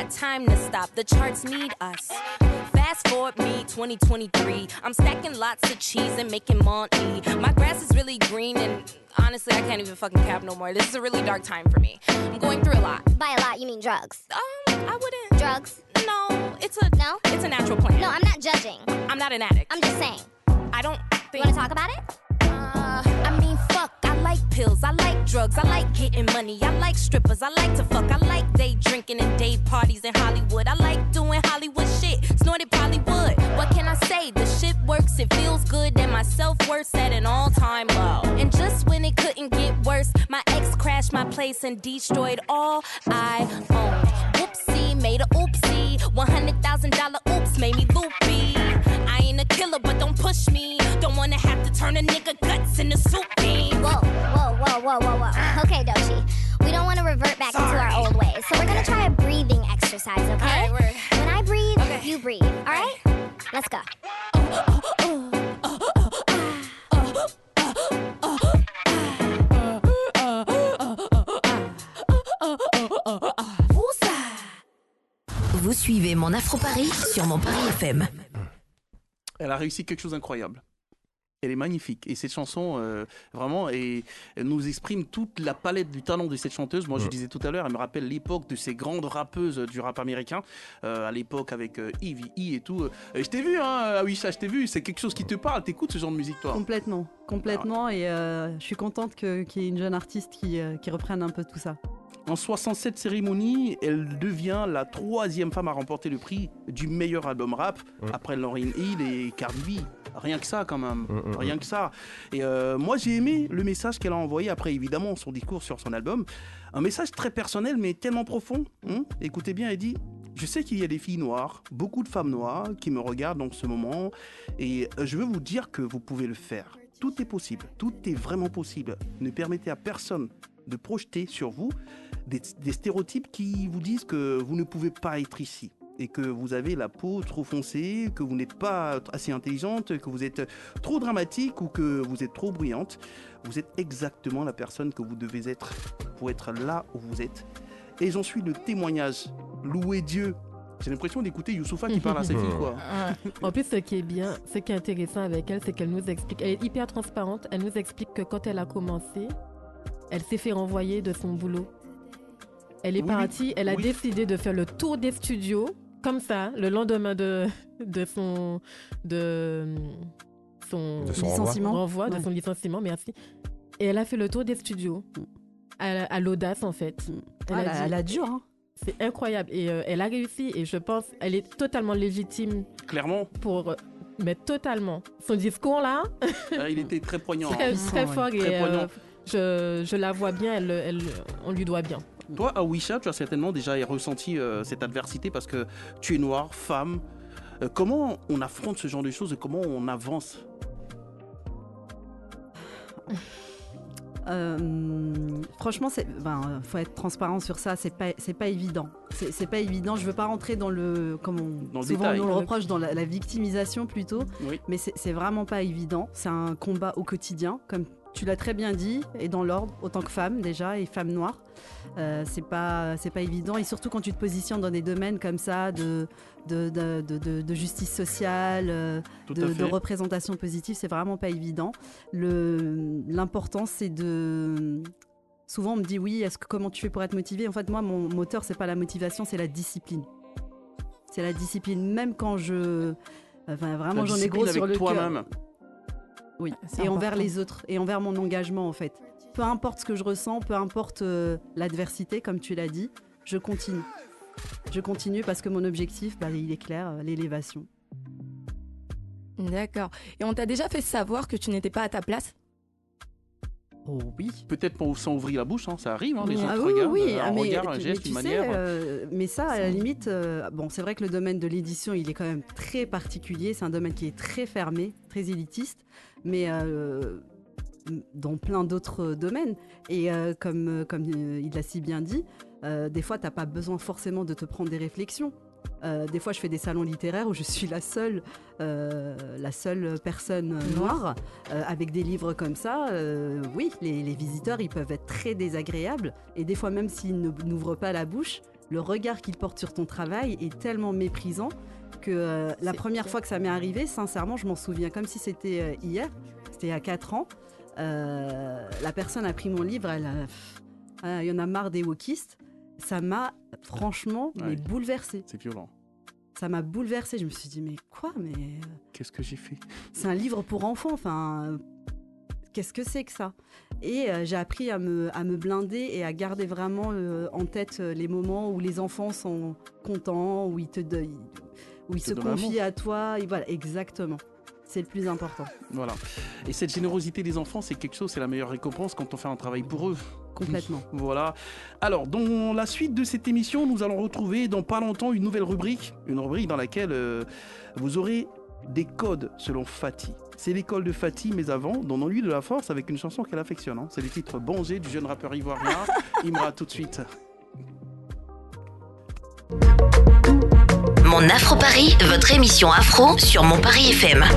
got time to stop. The charts need us. Fast forward me, twenty twenty-three. I'm stacking lots of cheese and making money. My grass is really green and honestly, I can't even fucking cap no more. This is a really dark time for me. I'm going through a lot. By a lot, you mean drugs? Um, I wouldn't. Drugs? No, it's a no. It's a natural plant. No, I'm not judging. I'm not an addict. I'm just saying. I don't think. You want to talk about it? Uh, I mean, fuck. I like pills. I like drugs. I like getting money. I like strippers. I like to fuck. I like day drinking and day parties in Hollywood. I like doing Hollywood shit. Snorted Bollywood. What can I say? The shit works. It feels good. And my self-worth's at an all-time low. And just when it couldn't get worse, my ex crashed my place and destroyed all I owned. Whoopsie, made a oopsie. one hundred thousand dollars oops made me loopy. I ain't a killer, but don't push me. Don't wanna have to turn a nigga guts into soup beans. Whoa, whoa, whoa, whoa, whoa, whoa. Okay, Doechii. We don't want to revert back Sorry. into our old ways. So we're gonna try a breathing exercise, okay? All right, we're- When I breathe, Okay. you breathe. All right? Let's go. Vous suivez mon Afro Paris sur mon Paris F M. Elle a réussi quelque chose d'incroyable. Elle est magnifique. Et cette chanson, euh, vraiment, et, elle nous exprime toute la palette du talent de cette chanteuse. Moi, je Ouais. disais tout à l'heure, elle me rappelle l'époque de ces grandes rappeuses du rap américain, euh, à l'époque avec euh, Evie E et tout. Euh, je t'ai vu, hein, Awisha, je t'ai vu. C'est quelque chose qui te parle. T'écoutes ce genre de musique, toi? Complètement, complètement. Et euh, je suis contente que- qu'il y ait une jeune artiste qui, euh, qui reprenne un peu tout ça. En soixante-sept cérémonies, elle devient la troisième femme à remporter le prix du meilleur album rap, Mm. après Lauryn Hill et Cardi B. Rien que ça, quand même. Mm, mm, Rien mm. que ça. Et euh, moi, j'ai aimé le message qu'elle a envoyé après, évidemment, son discours sur son album. Un message très personnel, mais tellement profond. Hein. Écoutez bien, elle dit « Je sais qu'il y a des filles noires, beaucoup de femmes noires qui me regardent en ce moment, et je veux vous dire que vous pouvez le faire. Tout est possible. Tout est vraiment possible. Ne permettez à personne de projeter sur vous des, des stéréotypes qui vous disent que vous ne pouvez pas être ici et que vous avez la peau trop foncée, que vous n'êtes pas assez intelligente, que vous êtes trop dramatique ou que vous êtes trop bruyante. Vous êtes exactement la personne que vous devez être pour être là où vous êtes. Et j'en suis le témoignage. Louez Dieu. J'ai l'impression d'écouter Youssoupha qui parle à ses filles, quoi. En plus, ce qui est bien, ce qui est intéressant avec elle, c'est qu'elle nous explique, elle est hyper transparente, elle nous explique que quand elle a commencé, elle s'est fait renvoyer de son boulot. Elle est Oui, partie, elle a oui. décidé de faire le tour des studios, comme ça, le lendemain de, de son... De son, De son Licenciement. renvoi, de Ouais. son licenciement, merci. Et elle a fait le tour des studios, à, à l'audace en fait. Elle, Elle a a, dit- elle a dur, hein. C'est incroyable et euh, elle a réussi et je pense elle est totalement légitime Clairement, pour... euh, mais totalement. Son discours là, euh, il était très poignant. très, hein. très ouais. fort Très et poignant. euh, je, je la vois bien, elle, elle, on lui doit bien. Toi, Awisha, tu as certainement déjà ressenti euh, cette adversité parce que tu es noire, femme. Euh, comment on affronte ce genre de choses et comment on avance? Euh, franchement, c'est, ben, faut être transparent sur ça. C'est pas, c'est pas évident. C'est, c'est pas évident. Je veux pas rentrer dans le, comme on, Dans le souvent détail. on nous le reproche, dans la, la victimisation plutôt. Oui. Mais c'est, c'est vraiment pas évident. C'est un combat au quotidien, comme tu l'as très bien dit, et dans l'ordre, autant que femme déjà, et femme noire. Euh, c'est pas, c'est pas évident. Et surtout quand tu te positionnes dans des domaines comme ça de, de, de, de, de- de justice sociale, euh, Tout de, à de fait. représentation positive, c'est vraiment pas évident. Le, l'important, c'est de... Souvent, on me dit, oui, est-ce que, comment tu fais pour être motivé? En fait, moi, mon moteur, c'est pas la motivation, c'est la discipline. C'est la discipline. Même quand je... Enfin, vraiment, La j'en ai discipline gros sur avec le cœur. toi-même. Oui, C'est et envers important. les autres, et envers mon engagement, en fait. Peu importe ce que je ressens, peu importe euh, l'adversité, comme tu l'as dit, je continue. Je continue parce que mon objectif, bah, il est clair, euh, l'élévation. D'accord. Et on t'a déjà fait savoir que tu n'étais pas à ta place? Oh oui. Peut-être pour sans ouvrir la bouche, hein, ça arrive. Hein, les Ah autres oui, regardent, oui, euh, ah, un mais, regard, un mais geste, tu une sais, manière. euh, mais ça, à la limite, euh, bon, c'est vrai que le domaine de l'édition, il est quand même très particulier. C'est un domaine qui est très fermé, très élitiste, mais euh, dans plein d'autres domaines. Et euh, comme, comme euh, il l'a si bien dit, euh, des fois, tu n'as pas besoin forcément de te prendre des réflexions. Euh, des fois, je fais des salons littéraires où je suis la seule, euh, la seule personne noire euh, avec des livres comme ça. Euh, oui, les, les visiteurs, ils peuvent être très désagréables. Et des fois, même s'ils ne- n'ouvrent pas la bouche, le regard qu'ils portent sur ton travail est tellement méprisant que euh, la première fois que ça m'est arrivé, sincèrement, je m'en souviens comme si c'était euh, hier, c'était il y a quatre ans. Euh, la personne a pris mon livre, elle a, il y en a marre des wokistes. Ça m'a franchement Ouais. mais bouleversée. C'est violent. Ça m'a bouleversée. Je me suis dit, mais quoi mais euh, Qu'est-ce que j'ai fait? c'est un livre pour enfants. Enfin, euh, qu'est-ce que c'est que ça? Et euh, j'ai appris à me, à me blinder et à garder vraiment euh, en tête euh, les moments où les enfants sont contents, où ils, te, de- où ils Te se donnent confient amour. à toi. Et voilà, exactement. C'est le plus important. Voilà. Et cette générosité des enfants, c'est quelque chose, c'est la meilleure récompense quand on fait un travail pour eux. Complètement. Voilà. Alors, dans la suite de cette émission, nous allons retrouver dans pas longtemps une nouvelle rubrique, une rubrique dans laquelle euh, vous aurez des codes selon Fatih. C'est l'école de Fatih, mais avant, donnons-lui de la force avec une chanson qu'elle affectionne. hein. C'est le titre Banger du jeune rappeur ivoirien Imra, tout de suite. Mon Afro Paris, votre émission afro sur Mon Paris F M.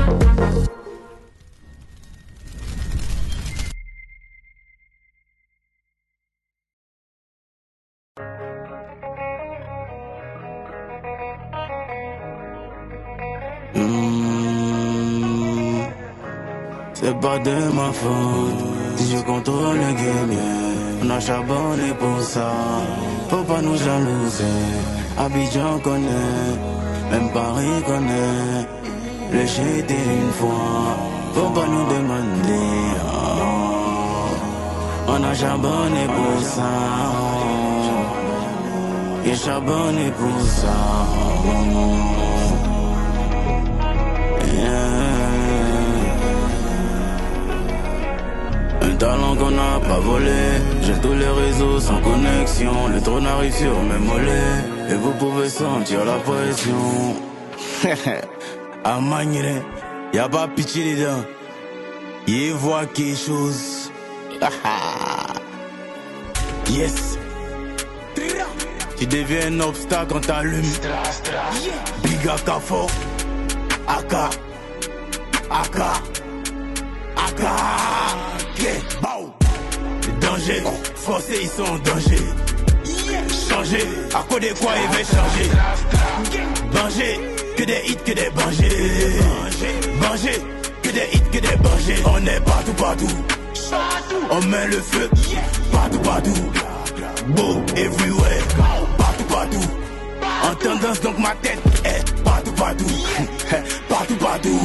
Mmh, c'est pas de ma faute si je contrôle le game, yeah. On a charbonné pour ça, faut pas nous jalouser. Abidjan connaît, même Paris connaît. Le j'étais une fois, faut pas nous demander. Oh, on a charbonné pour ça, et charbonné pour ça. Un talent qu'on n'a pas volé. J'ai tous les réseaux sans connexion. Le trône arrive sur mes mollets. Et vous pouvez sentir la pression. À Magné, y'a pas pitié dedans. Il voit quelque chose. Yes. Tu deviens un obstacle quand t'allumes. Big Aka fort. Aka. Aka. Aka. Yeah. Bow. Danger. Forcés, ils sont en danger. Changer. À quoi de quoi ils veulent changer. Banger. Que des hits, que des bangers. Banger. Que des hits, que des bangers. On est partout, partout. On met le feu. Partout, partout. Beau everywhere. Partout, partout. En tendance donc ma tête est partout, partout. Partout, partout.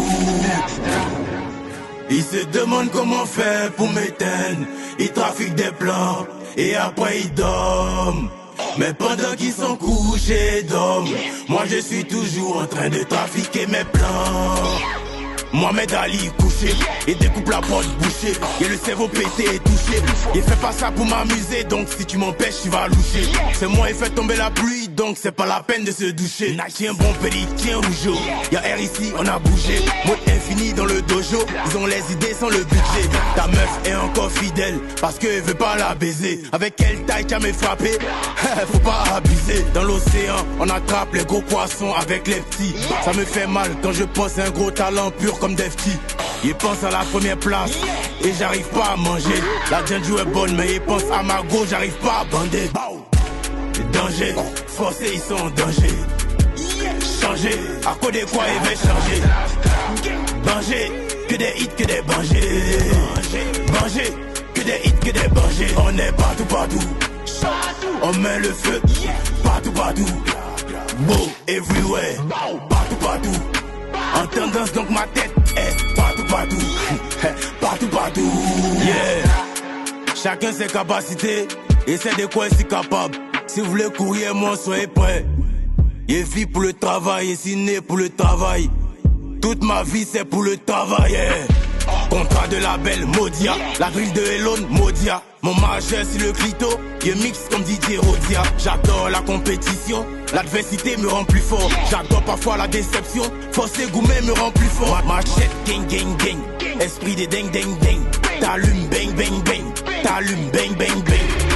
Ils se demandent comment faire pour m'éteindre. Ils trafiquent des plans et après ils dorment. Mais pendant qu'ils sont couchés d'hommes, moi je suis toujours en train de trafiquer mes plans. Mohamed Ali couché, et découpe la porte bouchée. Et le cerveau pété et touché. Il fait pas ça pour m'amuser, donc si tu m'empêches, tu vas loucher. C'est moi, il fait tomber la pluie, donc c'est pas la peine de se doucher. Tiens bon pédi, tiens rougeau. Y'a R ici, on a bougé. Mode infini dans le dojo. Ils ont les idées sans le budget. Ta meuf est encore fidèle, parce qu'elle veut pas la baiser. Avec quelle taille tu as me frappé? Faut pas abuser. Dans l'océan, on attrape les gros poissons avec les petits. Ça me fait mal quand je pense à un gros talent pur comme Defty. Il pense à la première place et j'arrive pas à manger. La Django est bonne mais il pense à ma gauche, j'arrive pas à bander. Danger, forcés ils sont en danger. Changer, à quoi de quoi ils veulent changer. Banger, que des hits, que des bangers. Banger, que des hits, que des bangers. On est partout, partout. On met le feu, partout, partout. Beau, everywhere, partout, partout. En tendance donc ma tête est partout, partout. Partout, partout. Yeah. Chacun ses capacités et c'est de quoi il est capable. Si vous voulez courir, moi soyez prêts. Il vit pour le travail et si né pour le travail. Toute ma vie c'est pour le travail. Yeah. Contrat de label Modia, la drill de Elon Modia. Mon majeur sur le clito, il mix comme Didier Rodia. J'adore la compétition, l'adversité me rend plus fort. J'adore parfois la déception, forcer gourmet me rend plus fort. Machette gang gang gang, esprit de ding ding ding. T'allumes bang bang bang, t'allumes bang bang bang. J'ai pas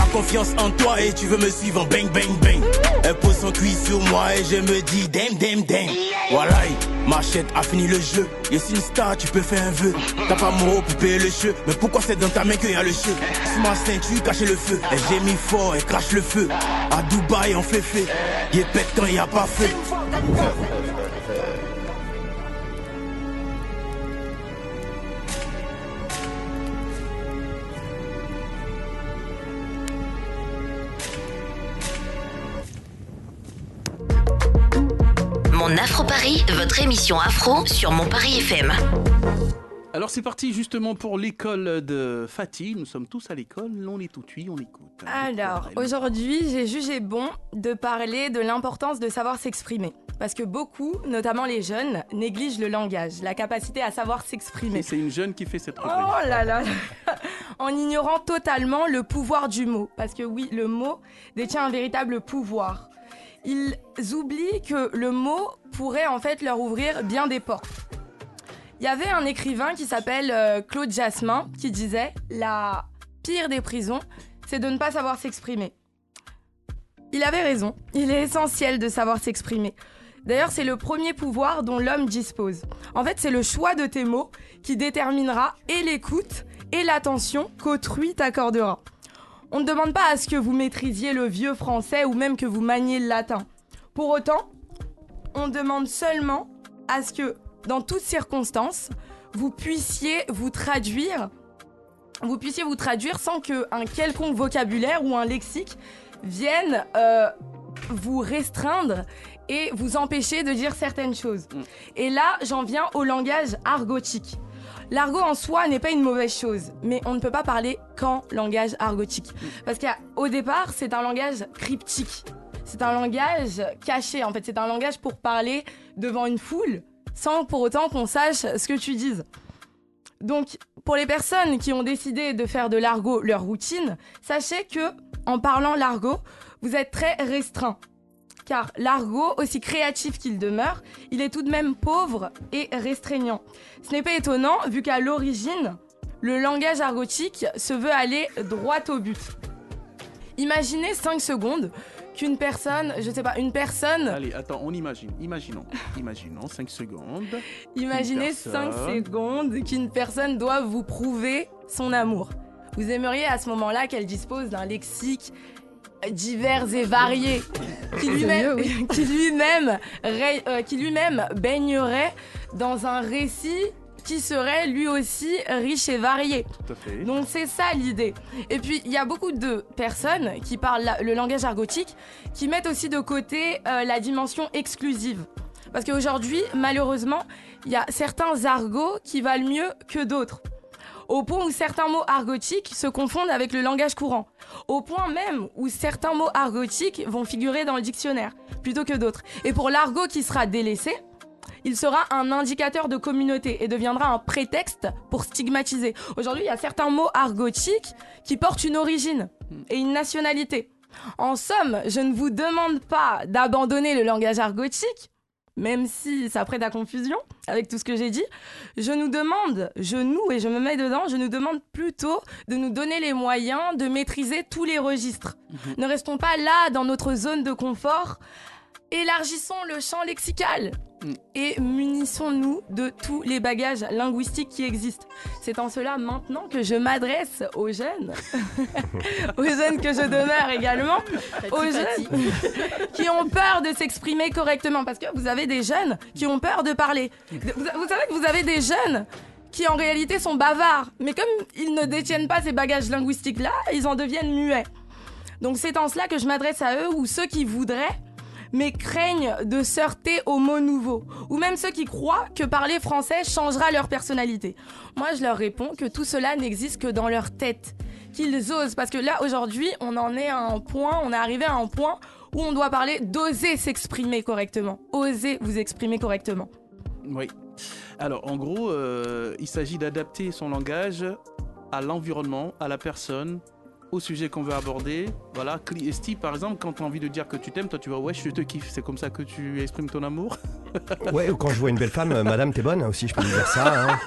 confiance en toi et tu veux me suivre en bang bang bang. Elle pose son cuit sur moi et je me dis damn damn damn. Voilà, Machette a fini le jeu. Je suis une star, tu peux faire un vœu. T'as pas mon pour payer le jeu. Mais pourquoi c'est dans ta main qu'il y a le jeu? Sous ma ceinture, cacher le feu. Elle gémit fort, elle crache le feu. À Dubaï, on fait fait. Il pète quand il n'y a pas feu. Mon Afro Paris, votre émission Afro sur Mon Paris F M. Alors c'est parti justement pour l'école de Fatih. Nous sommes tous à l'école, on est tout de suite, on écoute. Alors, aujourd'hui, j'ai jugé bon de parler de l'importance de savoir s'exprimer. Parce que beaucoup, notamment les jeunes, négligent le langage, la capacité à savoir s'exprimer. Et c'est une jeune qui fait cette rubrique. Oh là là. En ignorant totalement le pouvoir du mot. Parce que oui, le mot détient un véritable pouvoir. Ils oublient que le mot pourrait en fait leur ouvrir bien des portes. Il y avait un écrivain qui s'appelle euh, Claude Jasmin qui disait « La pire des prisons, c'est de ne pas savoir s'exprimer ». Il avait raison, il est essentiel de savoir s'exprimer. D'ailleurs, c'est le premier pouvoir dont l'homme dispose. En fait, c'est le choix de tes mots qui déterminera et l'écoute et l'attention qu'autrui t'accordera. On ne demande pas à ce que vous maîtrisiez le vieux français ou même que vous maniez le latin. Pour autant, on demande seulement à ce que, dans toutes circonstances, vous puissiez vous traduire, vous puissiez vous traduire sans qu'un quelconque vocabulaire ou un lexique vienne euh, vous restreindre et vous empêcher de dire certaines choses. Et là, j'en viens au langage argotique. L'argot en soi n'est pas une mauvaise chose, mais on ne peut pas parler qu'en langage argotique. Parce qu'au départ, c'est un langage cryptique. C'est un langage caché, en fait. C'est un langage pour parler devant une foule, sans pour autant qu'on sache ce que tu dises. Donc, pour les personnes qui ont décidé de faire de l'argot leur routine, sachez que, en parlant l'argot, vous êtes très restreint. Car l'argot, aussi créatif qu'il demeure, il est tout de même pauvre et restreignant. Ce n'est pas étonnant, vu qu'à l'origine, le langage argotique se veut aller droit au but. Imaginez cinq secondes qu'une personne, je sais pas, une personne... Allez, attends, on imagine, imaginons, imaginons cinq secondes. Imaginez cinq secondes qu'une personne doit vous prouver son amour. Vous aimeriez à ce moment-là qu'elle dispose d'un lexique divers et variés, qui lui-même, mieux, oui. qui lui-même, ré, euh, qui lui-même baignerait dans un récit qui serait lui aussi riche et varié. Tout à fait. Donc c'est ça l'idée. Et puis il y a beaucoup de personnes qui parlent la, le langage argotique qui mettent aussi de côté euh, la dimension exclusive. Parce qu'aujourd'hui, malheureusement, il y a certains argots qui valent mieux que d'autres. Au point où certains mots argotiques se confondent avec le langage courant. Au point même où certains mots argotiques vont figurer dans le dictionnaire, plutôt que d'autres. Et pour l'argot qui sera délaissé, il sera un indicateur de communauté et deviendra un prétexte pour stigmatiser. Aujourd'hui, il y a certains mots argotiques qui portent une origine et une nationalité. En somme, je ne vous demande pas d'abandonner le langage argotique, même si ça prête à confusion avec tout ce que j'ai dit, je nous demande, je nous, et je me mets dedans, je nous demande plutôt de nous donner les moyens de maîtriser tous les registres. Mmh. Ne restons pas là dans notre zone de confort, élargissons le champ lexical mmh. et munissons-nous de tous les bagages linguistiques qui existent. C'est en cela maintenant que je m'adresse aux jeunes, aux jeunes que je demeure également, aux jeunes qui ont peur de s'exprimer correctement, parce que vous avez des jeunes qui ont peur de parler. Vous, vous savez que vous avez des jeunes qui en réalité sont bavards, mais comme ils ne détiennent pas ces bagages linguistiques-là, ils en deviennent muets. Donc c'est en cela que je m'adresse à eux, ou ceux qui voudraient mais craignent de se heurter aux mots nouveaux, ou même ceux qui croient que parler français changera leur personnalité. Moi, je leur réponds que tout cela n'existe que dans leur tête, qu'ils osent, parce que là, aujourd'hui, on en est à un point, on est arrivé à un point où on doit parler d'oser s'exprimer correctement, oser vous exprimer correctement. Oui. Alors, en gros, euh, il s'agit d'adapter son langage à l'environnement, à la personne, au sujet qu'on veut aborder. Voilà, Steve, par exemple, quand tu as envie de dire que tu t'aimes, toi tu vas ouais, je te kiffe. C'est comme ça que tu exprimes ton amour. Ouais, ou quand je vois une belle femme, euh, madame, t'es bonne aussi, je peux lui dire ça. Hein.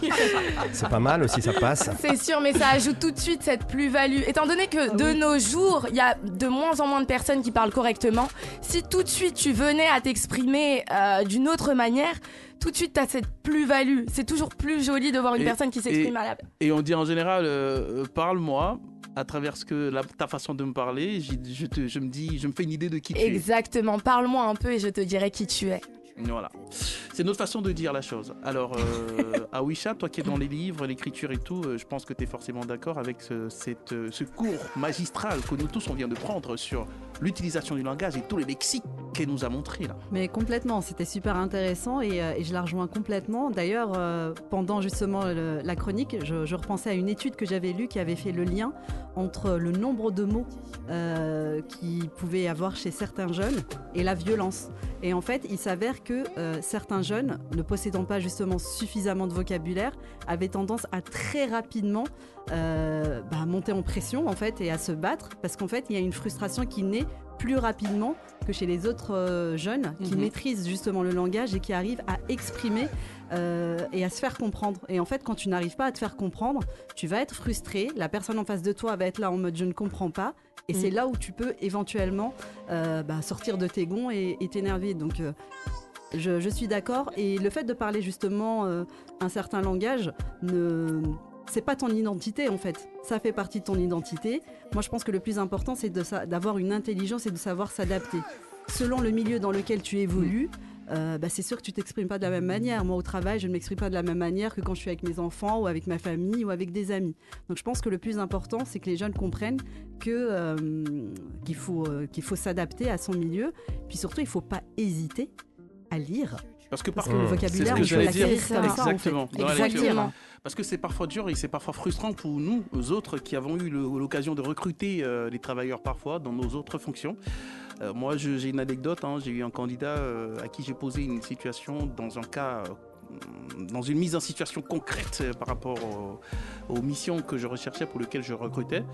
C'est pas mal aussi, ça passe. C'est sûr, mais ça ajoute tout de suite cette plus-value. Étant donné que de nos jours, il y a de moins en moins de personnes qui parlent correctement, si tout de suite tu venais à t'exprimer euh, d'une autre manière, tout de suite, tu as cette plus-value. C'est toujours plus joli de voir une Et- personne qui s'exprime et- à la... Et on dit en général, euh, euh, parle-moi. À travers ce que la- ta façon de me parler, j'y- je, te- je me dis, je me fais une idée de qui tu es. Exactement. Parle-moi un peu et je te dirai qui tu es. Voilà. C'est notre façon de dire la chose. Alors, euh, Awisha, toi qui es dans les livres, l'écriture et tout, euh, je pense que tu es forcément d'accord avec ce, cette, euh, ce cours magistral que nous tous on vient de prendre sur l'utilisation du langage et tous les lexiques qu'elle nous a montré là. Mais complètement, c'était super intéressant et, euh, et je la rejoins complètement. D'ailleurs, euh, pendant justement le- la chronique, je, je repensais à une étude que j'avais lue qui avait fait le lien entre le nombre de mots euh, qu'il pouvait y avoir chez certains jeunes et la violence. Et en fait, il s'avère que euh, certains jeunes, ne possédant pas justement suffisamment de vocabulaire, avaient tendance à très rapidement euh, bah, monter en pression en fait et à se battre parce qu'en fait, il y a une frustration qui naît plus rapidement que chez les autres euh, jeunes qui Mhm. maîtrisent justement le langage et qui arrivent à exprimer euh, et à se faire comprendre. Et en fait, quand tu n'arrives pas à te faire comprendre, tu vas être frustré, la personne en face de toi va être là en mode je ne comprends pas, et Mhm. c'est là où tu peux éventuellement euh, bah, sortir de tes gonds et, et t'énerver. Donc euh, je, je suis d'accord, et le fait de parler justement euh, un certain langage ne... C'est pas ton identité en fait, ça fait partie de ton identité. Moi je pense que le plus important c'est de sa- d'avoir une intelligence et de savoir s'adapter. Selon le milieu dans lequel tu évolues, euh, bah, c'est sûr que tu t'exprimes pas de la même manière. Moi au travail je ne m'exprime pas de la même manière que quand je suis avec mes enfants ou avec ma famille ou avec des amis. Donc je pense que le plus important c'est que les jeunes comprennent que, euh, qu'il faut, euh, qu'il faut s'adapter à son milieu. Puis surtout il faut pas hésiter à lire. Parce que, Parce parfois, que le vocabulaire, c'est ce que on peut j'allais dire. l'acquérir comme ça, en fait. Exactement. dans la lecture. Exactement. Parce que c'est parfois dur et c'est parfois frustrant pour nous, aux autres, qui avons eu le- l'occasion de recruter euh, les travailleurs parfois dans nos autres fonctions. Euh, moi, je- j'ai une anecdote. hein. J'ai eu un candidat euh, à qui j'ai posé une situation dans un cas, euh, dans une mise en situation concrète euh, par rapport au- aux missions que je recherchais, pour lesquelles je recrutais.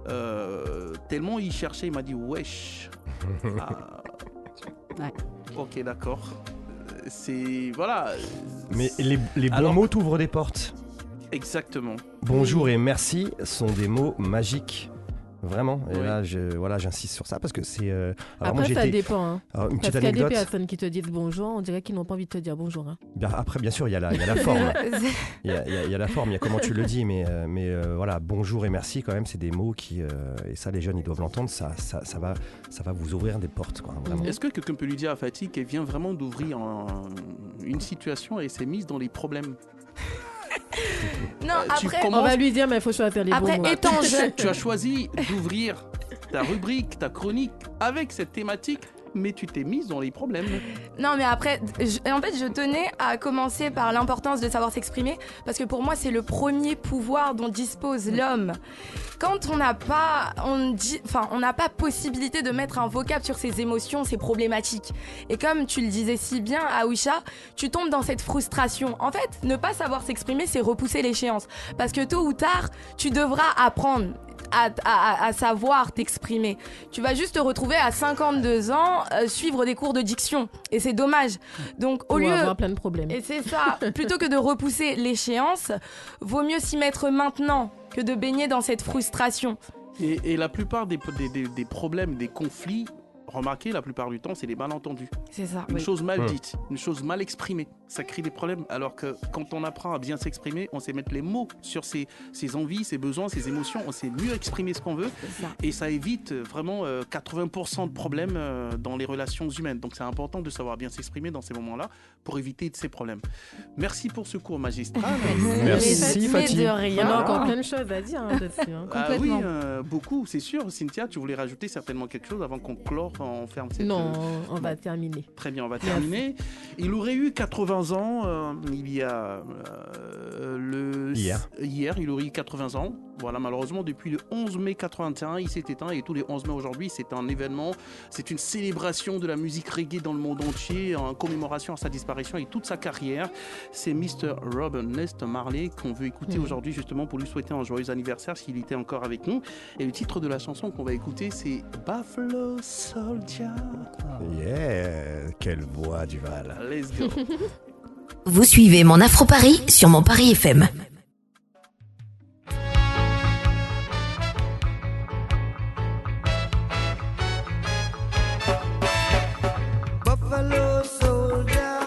Euh, tellement il cherchait, il m'a dit wesh. Ah, Ouais. ok, d'accord. Euh, C'est voilà. Mais les, les bons Alors- mots t'ouvrent des portes. Exactement. Bonjour et merci sont des mots magiques. Vraiment. Et Oui. là, je, voilà, j'insiste sur ça parce que c'est. euh, alors Après, moi, ça j'étais- dépend. Hein. Alors, une Parce petite qu'il y a des anecdote. personnes qui te disent bonjour, on dirait qu'ils n'ont pas envie de te dire bonjour. Hein. Bien, après, bien sûr, il y, a la- il y a la forme. Il y a, il y a- il y a la forme, il y a comment tu le dis, mais, euh, mais euh, voilà, bonjour et merci, quand même, c'est des mots qui. euh, et ça, les jeunes, ils doivent l'entendre, ça, ça, ça, va, ça va vous ouvrir des portes, quoi, vraiment. Est-ce que quelqu'un peut lui dire à Fatih qu'elle vient vraiment d'ouvrir un- une situation et s'est mise dans les problèmes? Non, Euh, tu après, commences- On va lui dire, mais il faut choisir les Après, bons mots. étant jeune, Tu as choisi d'ouvrir ta rubrique, ta chronique avec cette thématique, mais tu t'es mise dans les problèmes. non, mais après, je- en fait, je tenais à commencer par l'importance de savoir s'exprimer, parce que pour moi, c'est le premier pouvoir dont dispose l'homme. Quand on n'a pas, on dit, enfin, on n'a pas possibilité de mettre un vocable sur ses émotions, c'est problématique. Et comme tu le disais si bien, Awisha, tu tombes dans cette frustration. En fait, ne pas savoir s'exprimer, c'est repousser l'échéance, parce que tôt ou tard, tu devras apprendre. À, à- à savoir t'exprimer. Tu vas juste te retrouver à cinquante-deux ans, euh, suivre des cours de diction. Et c'est dommage. Donc, au Ou lieu. avoir plein de problèmes. Et c'est ça. Plutôt que de repousser l'échéance, vaut mieux s'y mettre maintenant que de baigner dans cette frustration. Et, et la plupart des, des- des- des problèmes, des conflits, remarquez, la plupart du temps, c'est des malentendus. C'est ça. Une Oui. chose mal Hum. dite, une chose mal exprimée, ça crée des problèmes. Alors que quand on apprend à bien s'exprimer, on sait mettre les mots sur ses, ses envies, ses besoins, ses émotions, on sait mieux exprimer ce qu'on veut. C'est ça. Et ça évite euh, vraiment euh, quatre-vingts pour cent de problèmes euh, dans les relations humaines. Donc c'est important de savoir bien s'exprimer dans ces moments-là pour éviter ces problèmes. Merci pour ce cours magistral. Merci, Mais Fatih. de On a rien. encore plein de choses à dire hein, dessus. hein. Ah oui, Complètement. euh, beaucoup, c'est sûr. Cynthia, tu voulais rajouter certainement quelque chose avant qu'on clore, on ferme cette... Non, euh, on va terminer. Très bien, on va terminer. Il aurait eu quatre-vingts ans, euh, il y a euh, le Hier. Hier, il aurait eu quatre-vingts ans. Voilà, malheureusement, depuis le onze mai quatre-vingt-un, il s'est éteint et tous les onze mai aujourd'hui, c'est un événement, c'est une célébration de la musique reggae dans le monde entier en commémoration à sa disparition et toute sa carrière. C'est mister Robert Nesta Marley qu'on veut écouter mmh. aujourd'hui justement pour lui souhaiter un joyeux anniversaire s'il était encore avec nous. Et le titre de la chanson qu'on va écouter, c'est Buffalo Soldier. Yeah, quelle voix du Val. Let's go. Vous suivez Mon Afro Paris sur Mon Paris F M. Buffalo soldier,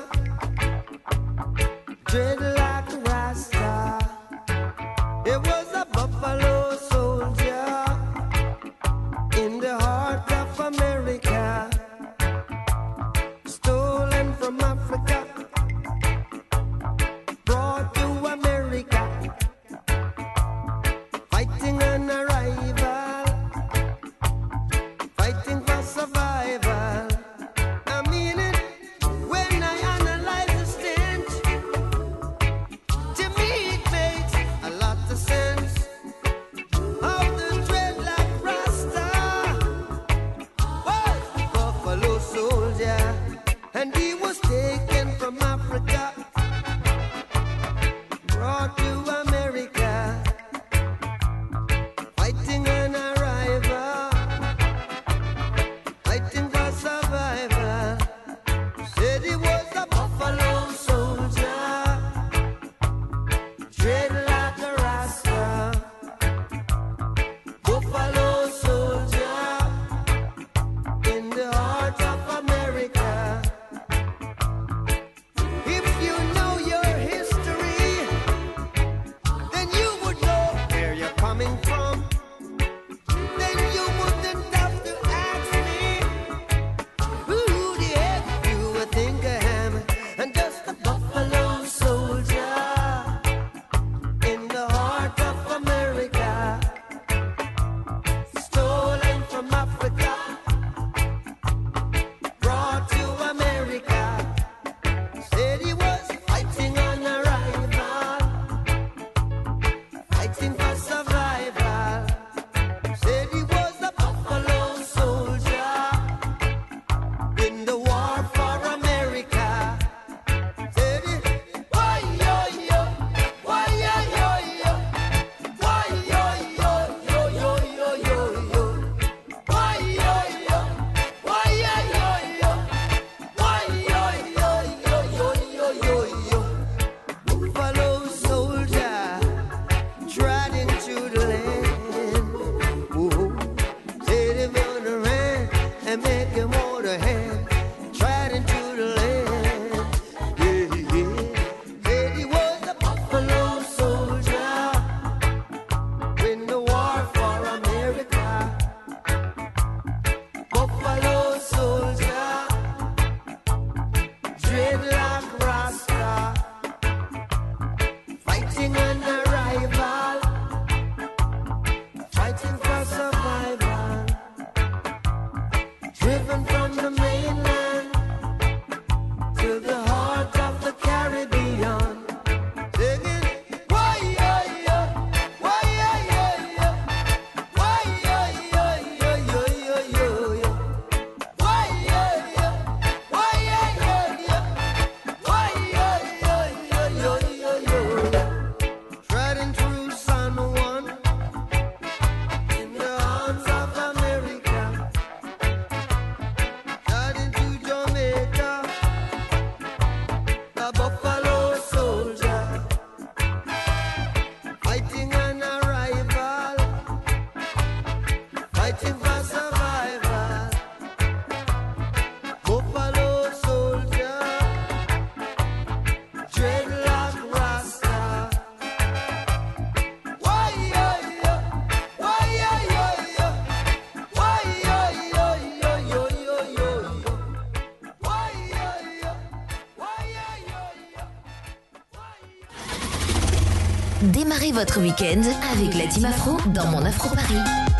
dread like a rasta. It was a buffalo soldier in the heart of America, stolen from Africa, brought to America, fighting an arrival, fighting for survival. I mean it when I analyze the stench. To me it makes a lot of sense. How the dreadlock Rasta was the buffalo soldier, and he was taken from Africa, brought to America, fighting an arrival, fighting for survival. Said he was a buffalo soldier, dread like a rasta. Buffalo soldier in the heart of America. If you know your history, then you would know where you're coming from. Then you wouldn't have to ask me who the heck you would think I am. And just a buffalo soldier in the heart of America, stolen from Africa, brought to America. Said he was fighting on arrival, fighting for survival. Said he was a buffalo soldier in the war for America. Said he, why yo yo, why yo yo yo, why yo yo yo yo yo yo yo, why yo yo, why yo yo yo, why yo yo yo yo yo yo yo. Buffalo soldier tried into the land. Whoa. Said if you wanna run and make him want a hand, tried into the land. Yeah, yeah. Said he was a buffalo soldier in the war for America. Buffalo soldier, dread like Rasta, fighting an arrival, fighting for survival, driven from the mainland to the heart of the Caribbean, singing, why yo yo, why yo yo yo, why yo yo yo yo yo yo yo, why yo yo, why yo yo yo, why yo yo yo yo yo yo. Treading through San Juan in the arms of America, treading to Jamaica, the buffalo soldier, fighting an arrival, fighting for survival. Buffalo soldier, dreadlock Rasta. Why yo yo, why yo yo yo, why yo yo yo yo yo yo yo, why yo yo, why yo yo yo. Démarrez votre week-end avec la Team Afro dans Mon Afro Paris.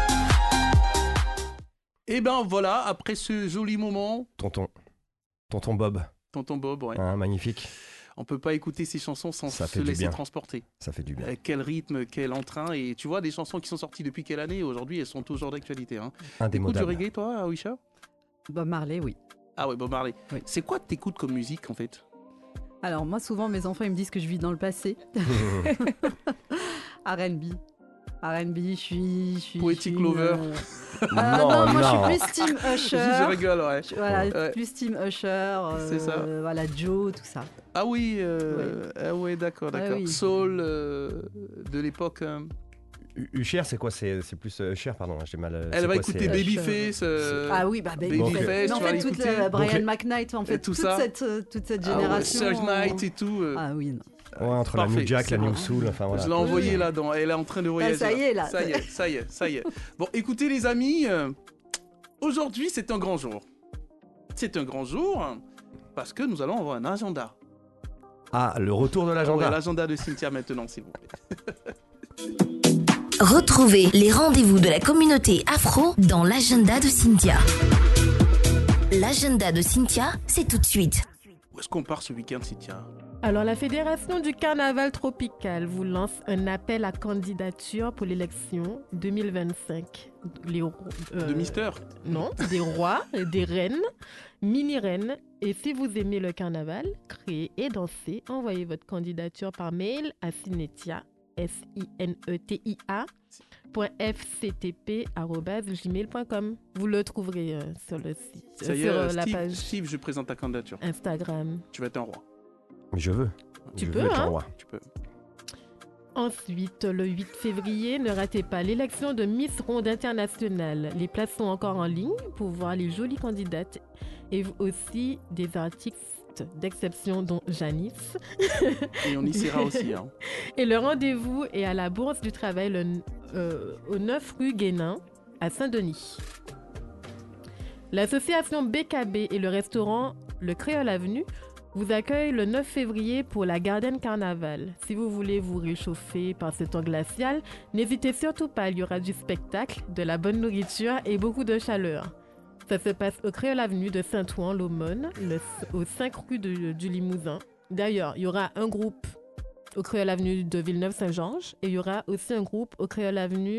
Et ben voilà, après ce joli moment, Tonton. Tonton Bob. tonton Bob, ouais. Hein, magnifique. On peut pas écouter ces chansons sans Ça se fait du laisser bien. transporter. Ça fait du bien. Euh, quel rythme, quel entrain. Et tu vois, des chansons qui sont sorties depuis quelle année, aujourd'hui, elles sont toujours d'actualité. Hein. T'écoutes du Indémodable. reggae, toi, Awisha? Bob Marley, oui. Ah ouais, Bob Marley. Oui. C'est quoi que t'écoutes comme musique, en fait? Alors moi, souvent, mes enfants, ils me disent que je vis dans le passé. R and B. R and B, je suis... je suis- Poetic je suis une, Lover. euh, Ah Non, non, moi non. je suis plus Team Usher. Je rigole, ouais. Je- Voilà, Ouais. plus Team Usher, euh, C'est ça. voilà, Joe, tout ça. Ah oui, euh, ah ouais, d'accord, Ah d'accord. oui. Soul euh, de l'époque. euh, U- Usher, c'est quoi? C'est c'est plus euh, Usher, pardon, j'ai mal. euh, Elle c'est va quoi, écouter c'est- Babyface. euh, Ah oui, bah Babyface, Babyface. Mais tu en vas fait, toute l'écouter. la, Brian Donc, les- McKnight, en et fait, tout toute ça. cette, euh, toute cette Ah ouais, génération. Serge Knight en- et tout. euh, Ah oui, non. Ouais, entre la Parfait, New Jack, c'est la bon. New Soul, enfin voilà. Je l'ai envoyé là-dedans. Elle est en train de voyager. ça y est, là. Ça y est, ça y est, ça y est. Bon, écoutez les amis, euh, aujourd'hui c'est un grand jour. C'est un grand jour euh, parce que nous allons avoir un agenda. Ah, le retour de l'agenda. Ouais, l'agenda de Cynthia maintenant, s'il vous plaît. Retrouvez les rendez-vous de la communauté afro dans l'agenda de Cynthia. L'agenda de Cynthia, c'est tout de suite. Où est-ce qu'on part ce week-end, Cynthia? Alors, la Fédération du Carnaval Tropical vous lance un appel à candidature pour l'élection deux mille vingt-cinq. Les, ro- euh, De Mister? Non, des rois, et des reines, mini-reines. Et si vous aimez le carnaval, créer et danser, envoyez votre candidature par mail à Cinetia, S I N E T I A, point F C T P arobase gmail point com. Vous le trouverez euh, sur le site, Ça euh, y est, sur euh, euh, la Steve, page Steve, je présente ta candidature. Instagram. Tu vas être un roi. Je veux. Tu Je peux, veux être un hein roi. Tu peux. Ensuite, le huit février, ne ratez pas l'élection de Miss Ronde Internationale. Les places sont encore en ligne pour voir les jolies candidates et aussi des artistes d'exception dont Janice. Et on y sera aussi. Hein. Et le rendez-vous est à la Bourse du Travail le, euh, au neuf rue Guénin à Saint-Denis. L'association B K B et le restaurant Le Créole Avenue vous accueille le neuf février pour la Garden Carnaval. Si vous voulez vous réchauffer par ce temps glacial, n'hésitez surtout pas, il y aura du spectacle, de la bonne nourriture et beaucoup de chaleur. Ça se passe au Créole Avenue de Saint-Ouen, l'Aumône, le- au cinq rue de- du Limousin. D'ailleurs, il y aura un groupe au Créole Avenue de Villeneuve-Saint-Georges et il y aura aussi un groupe au Créole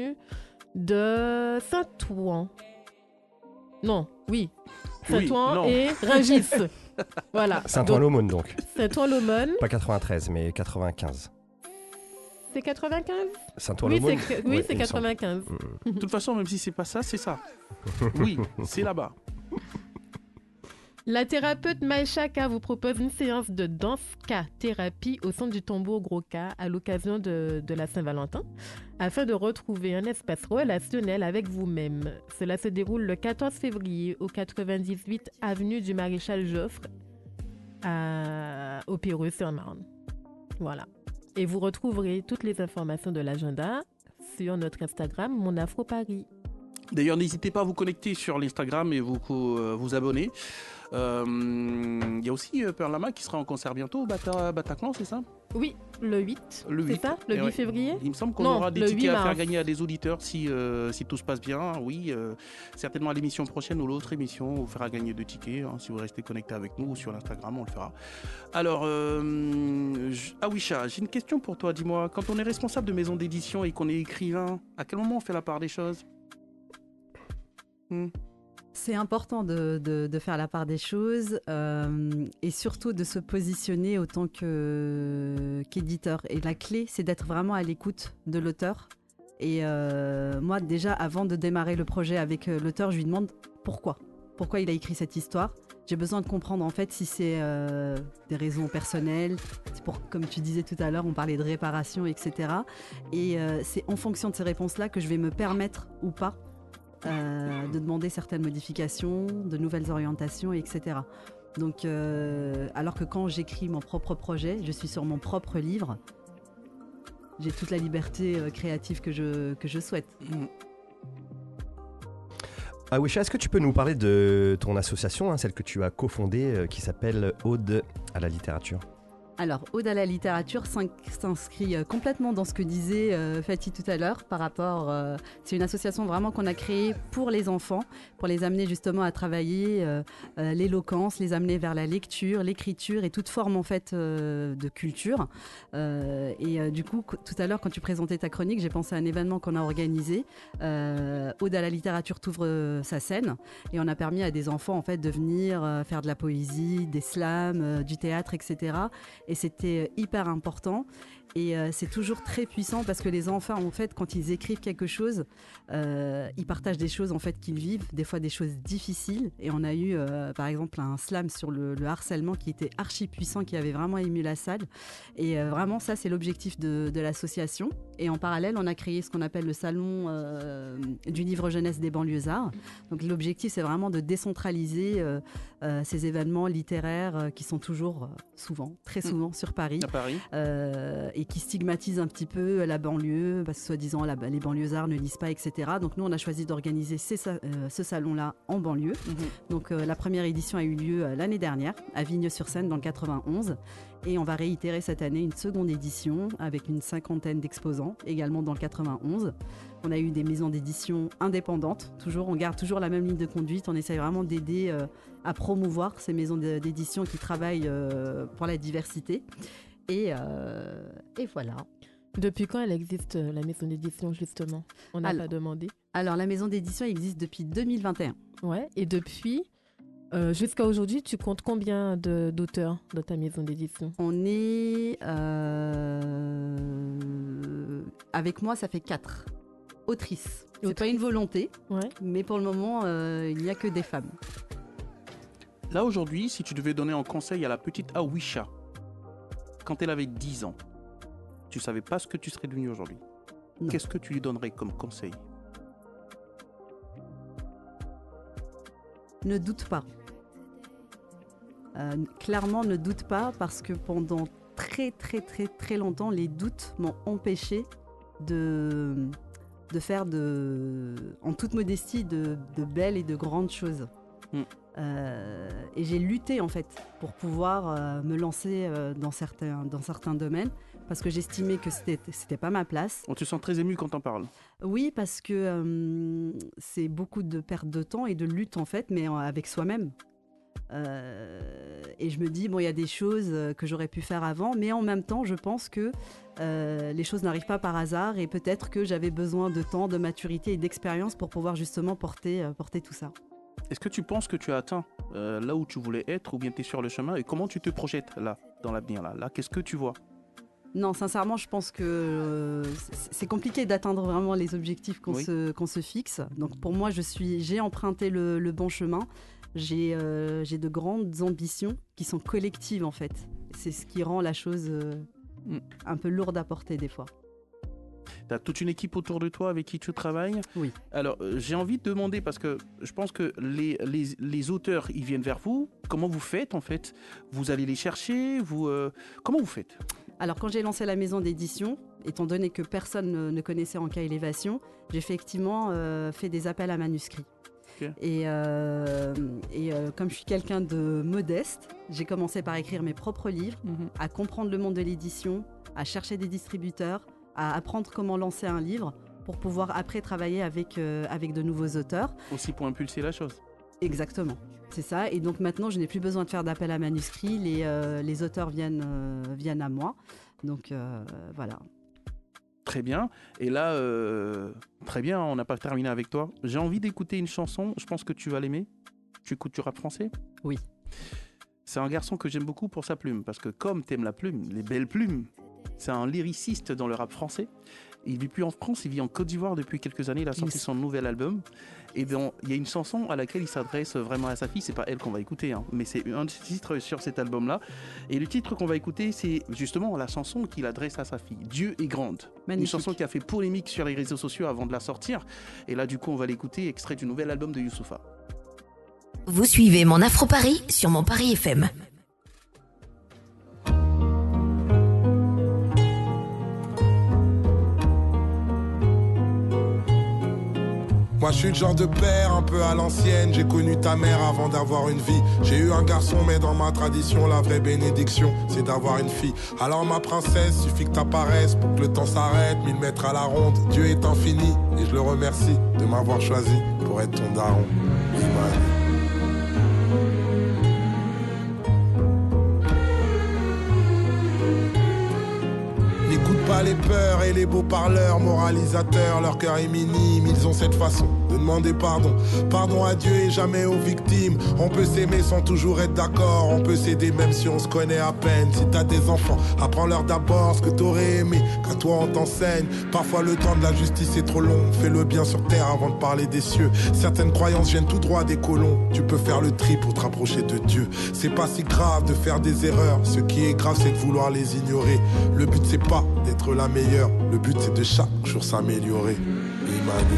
Avenue de Saint-Ouen. Non, oui. Oui, Saint-Ouen non. et Rungis. Voilà. Saint-Ouen-l'Aumône donc. Saint-Ouen-l'Aumône. Pas quatre-vingt-treize, mais quatre-vingt-quinze. C'est quatre-vingt-quinze? Saint-Ouen-l'Aumône. Oui, c'est, oui, Ouais, c'est il me semble. quatre-vingt-quinze. De toute façon, même si c'est pas ça, c'est ça. Oui, c'est là-bas. La thérapeute Maïcha K vous propose une séance de danse K-thérapie au centre du Tombeau Gros K à l'occasion de, de la Saint-Valentin afin de retrouver un espace relationnel avec vous-même. Cela se déroule le quatorze février au quatre-vingt-dix-huit avenue du Maréchal Joffre à au Péreux-sur-Marne. Voilà. Et vous retrouverez toutes les informations de l'agenda sur notre Instagram Mon Afro Paris. D'ailleurs, n'hésitez pas à vous connecter sur l'Instagram et vous, euh, vous abonner. Euh, Il y a aussi euh, Pearl Lama qui sera en concert bientôt au Bata- Bataclan, c'est ça? Oui, le huit. Le C'est huit. ça, le Eh huit ouais. février? Il me semble qu'on Non, aura des le tickets huit à faire mars. gagner à des auditeurs si, euh, si tout se passe bien. Oui, euh, certainement à l'émission prochaine ou l'autre émission, on vous fera gagner deux tickets. Hein, si vous restez connecté avec nous ou sur l'Instagram, on le fera. Alors, euh, je- Awisha, j'ai une question pour toi. Dis-moi, quand on est responsable de maison d'édition et qu'on est écrivain, à quel moment on fait la part des choses? Hmm. C'est important de, de- de faire la part des choses euh, et surtout de se positionner autant que, qu'éditeur. Et la clé, c'est d'être vraiment à l'écoute de l'auteur. Et euh, moi, déjà, avant de démarrer le projet avec euh, l'auteur, je lui demande pourquoi. Pourquoi il a écrit cette histoire. J'ai besoin de comprendre en fait si c'est euh, des raisons personnelles, c'est pour, comme tu disais tout à l'heure, on parlait de réparation, et cetera. Et euh, c'est en fonction de ces réponses-là que je vais me permettre ou pas Euh, de demander certaines modifications, de nouvelles orientations, et cetera. Donc, euh, alors que quand j'écris mon propre projet, je suis sur mon propre livre, j'ai toute la liberté euh, créative que je, que je souhaite. Mm. Awisha, est-ce que tu peux nous parler de ton association, hein, celle que tu as cofondée, euh, qui s'appelle Ode à la littérature? Alors, Ode à la littérature s'in- s'inscrit euh, complètement dans ce que disait euh, Fatih tout à l'heure par rapport... euh, c'est une association vraiment qu'on a créée pour les enfants, pour les amener justement à travailler euh, euh, l'éloquence, les amener vers la lecture, l'écriture et toute forme en fait euh, de culture. Euh, et euh, du coup, qu- tout à l'heure, quand tu présentais ta chronique, j'ai pensé à un événement qu'on a organisé. Euh, Ode à la littérature t'ouvre euh, sa scène et on a permis à des enfants en fait de venir euh, faire de la poésie, des slams, euh, du théâtre, et cetera. Et c'était hyper important. Et euh, c'est toujours très puissant parce que les enfants, en fait, quand ils écrivent quelque chose, euh, ils partagent des choses en fait qu'ils vivent, des fois des choses difficiles. Et on a eu, euh, par exemple, un slam sur le, le harcèlement qui était archi puissant, qui avait vraiment ému la salle. Et euh, vraiment, ça, c'est l'objectif de, de l'association. Et en parallèle, on a créé ce qu'on appelle le salon euh, du livre jeunesse des banlieusards. Donc l'objectif, c'est vraiment de décentraliser euh, euh, ces événements littéraires euh, qui sont toujours, euh, souvent, très souvent, mmh. sur Paris. À Paris. Euh, et qui stigmatise un petit peu la banlieue, parce que soi-disant la, les banlieusards ne lisent pas, et cetera. Donc nous, on a choisi d'organiser ces, euh, ce salon-là en banlieue. Mmh. Donc euh, la première édition a eu lieu euh, l'année dernière à Vigne-sur-Seine dans le quatre-vingt-onze. Et on va réitérer cette année une seconde édition avec une cinquantaine d'exposants, également dans le quatre-vingt-onze. On a eu des maisons d'édition indépendantes. Toujours, on garde toujours la même ligne de conduite. On essaye vraiment d'aider euh, à promouvoir ces maisons d'édition qui travaillent euh, pour la diversité. Et, euh, et voilà. Depuis quand elle existe, la maison d'édition, justement? On n'a pas demandé. Alors, la maison d'édition existe depuis deux mille vingt et un. Ouais, et depuis, euh, jusqu'à aujourd'hui, tu comptes combien de, d'auteurs dans ta maison d'édition? On est... Euh, avec moi, ça fait quatre autrices. C'est Autrice. pas une volonté, ouais. mais pour le moment, euh, il n'y a que des femmes. Là, aujourd'hui, si tu devais donner un conseil à la petite Awisha, quand elle avait dix ans, tu ne savais pas ce que tu serais devenue aujourd'hui. Non. Qu'est-ce que tu lui donnerais comme conseil? Ne doute pas. Euh, clairement, ne doute pas parce que pendant très très très très longtemps, les doutes m'ont empêché de, de faire, de, en toute modestie, de, de belles et de grandes choses. Mm. Euh, et j'ai lutté en fait pour pouvoir euh, me lancer euh, dans, certains, dans certains domaines parce que j'estimais que c'était, c'était pas ma place. On te sent très ému quand t'en parles. Oui, parce que euh, c'est beaucoup de perte de temps et de lutte en fait, mais avec soi-même. Euh, et je me dis, bon, il y a des choses que j'aurais pu faire avant, mais en même temps, je pense que euh, les choses n'arrivent pas par hasard et peut-être que j'avais besoin de temps, de maturité et d'expérience pour pouvoir justement porter, euh, porter tout ça. Est-ce que tu penses que tu as atteint euh, là où tu voulais être ou bien tu es sur le chemin et comment tu te projettes là, dans l'avenir là, là qu'est-ce que tu vois? Non, sincèrement, je pense que euh, c'est compliqué d'atteindre vraiment les objectifs qu'on, oui. se, qu'on se fixe. Donc pour moi, je suis, j'ai emprunté le, le bon chemin. J'ai, euh, j'ai de grandes ambitions qui sont collectives en fait. C'est ce qui rend la chose euh, mm. un peu lourde à porter des fois. Tu as toute une équipe autour de toi avec qui tu travailles. Oui. Alors, euh, j'ai envie de demander, parce que je pense que les, les, les auteurs, ils viennent vers vous. Comment vous faites, en fait? Vous allez les chercher vous, euh, Comment vous faites? Alors, quand j'ai lancé la maison d'édition, étant donné que personne ne, ne connaissait Anka Élévation, j'ai effectivement euh, fait des appels à manuscrits. Okay. Et, euh, et euh, comme je suis quelqu'un de modeste, j'ai commencé par écrire mes propres livres, mm-hmm. à comprendre le monde de l'édition, à chercher des distributeurs, à apprendre comment lancer un livre pour pouvoir après travailler avec, euh, avec de nouveaux auteurs. Aussi pour impulser la chose. Exactement, c'est ça. Et donc maintenant, je n'ai plus besoin de faire d'appel à manuscrits. Les, euh, les auteurs viennent, euh, viennent à moi. Donc euh, voilà. Très bien. Et là, euh, très bien, on n'a pas terminé avec toi. J'ai envie d'écouter une chanson. Je pense que tu vas l'aimer. Tu écoutes du rap français? Oui. C'est un garçon que j'aime beaucoup pour sa plume. Parce que comme t'aimes la plume, les belles plumes, c'est un lyriciste dans le rap français. Il vit plus en France, il vit en Côte d'Ivoire depuis quelques années. Il a sorti son nouvel album. Et bien, il y a une chanson à laquelle il s'adresse vraiment à sa fille. C'est pas elle qu'on va écouter, hein, mais c'est un titre sur cet album-là. Et le titre qu'on va écouter, c'est justement la chanson qu'il adresse à sa fille. Dieu est grande. Magnifique. Une chanson qui a fait polémique sur les réseaux sociaux avant de la sortir. Et là, du coup, on va l'écouter, extrait du nouvel album de Youssoupha. Vous suivez mon Afro Paris sur mon Paris F M. Moi je suis le genre de père un peu à l'ancienne. J'ai connu ta mère avant d'avoir une vie. J'ai eu un garçon mais dans ma tradition la vraie bénédiction c'est d'avoir une fille. Alors ma princesse, suffit que t'apparaisses pour que le temps s'arrête. Mille mètres à la ronde, Dieu est infini. Et je le remercie de m'avoir choisi pour être ton daron. Imani. N'écoute pas les peurs et les beaux parleurs moralisateurs, leur cœur est minime, ils ont cette façon de demander pardon. Pardon à Dieu et jamais aux victimes. On peut s'aimer sans toujours être d'accord, on peut s'aider même si on se connaît à peine. Si t'as des enfants, apprends-leur d'abord ce que t'aurais aimé, qu'à toi on t'enseigne. Parfois le temps de la justice est trop long, fais le bien sur terre avant de parler des cieux. Certaines croyances viennent tout droit des colons, tu peux faire le tri pour te rapprocher de Dieu. C'est pas si grave de faire des erreurs, ce qui est grave c'est de vouloir les ignorer. Le but c'est pas d'être la meilleure, le but c'est de chaque jour s'améliorer. Imani.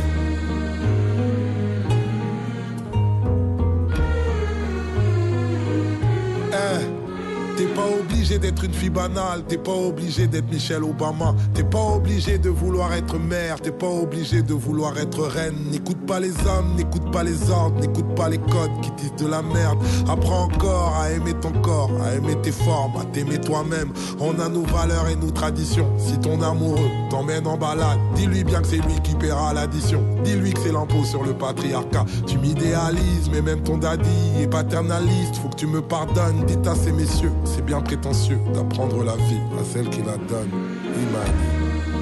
T'es pas obligé d'être une fille banale, t'es pas obligé d'être Michelle Obama, t'es pas obligé de vouloir être mère, t'es pas obligé de vouloir être reine. N'écoute pas les hommes, n'écoute pas les ordres, n'écoute pas les codes qui disent de la merde. Apprends encore à aimer ton corps, à aimer tes formes, à t'aimer toi-même. On a nos valeurs et nos traditions. Si ton amoureux t'emmène en balade, dis-lui bien que c'est lui qui paiera l'addition. Dis-lui que c'est l'impôt sur le patriarcat. Tu m'idéalises, mais même ton daddy est paternaliste. Faut que tu me pardonnes, dites à ces messieurs. C'est bien prétentieux d'apprendre la vie à celle qui la donne. Imani.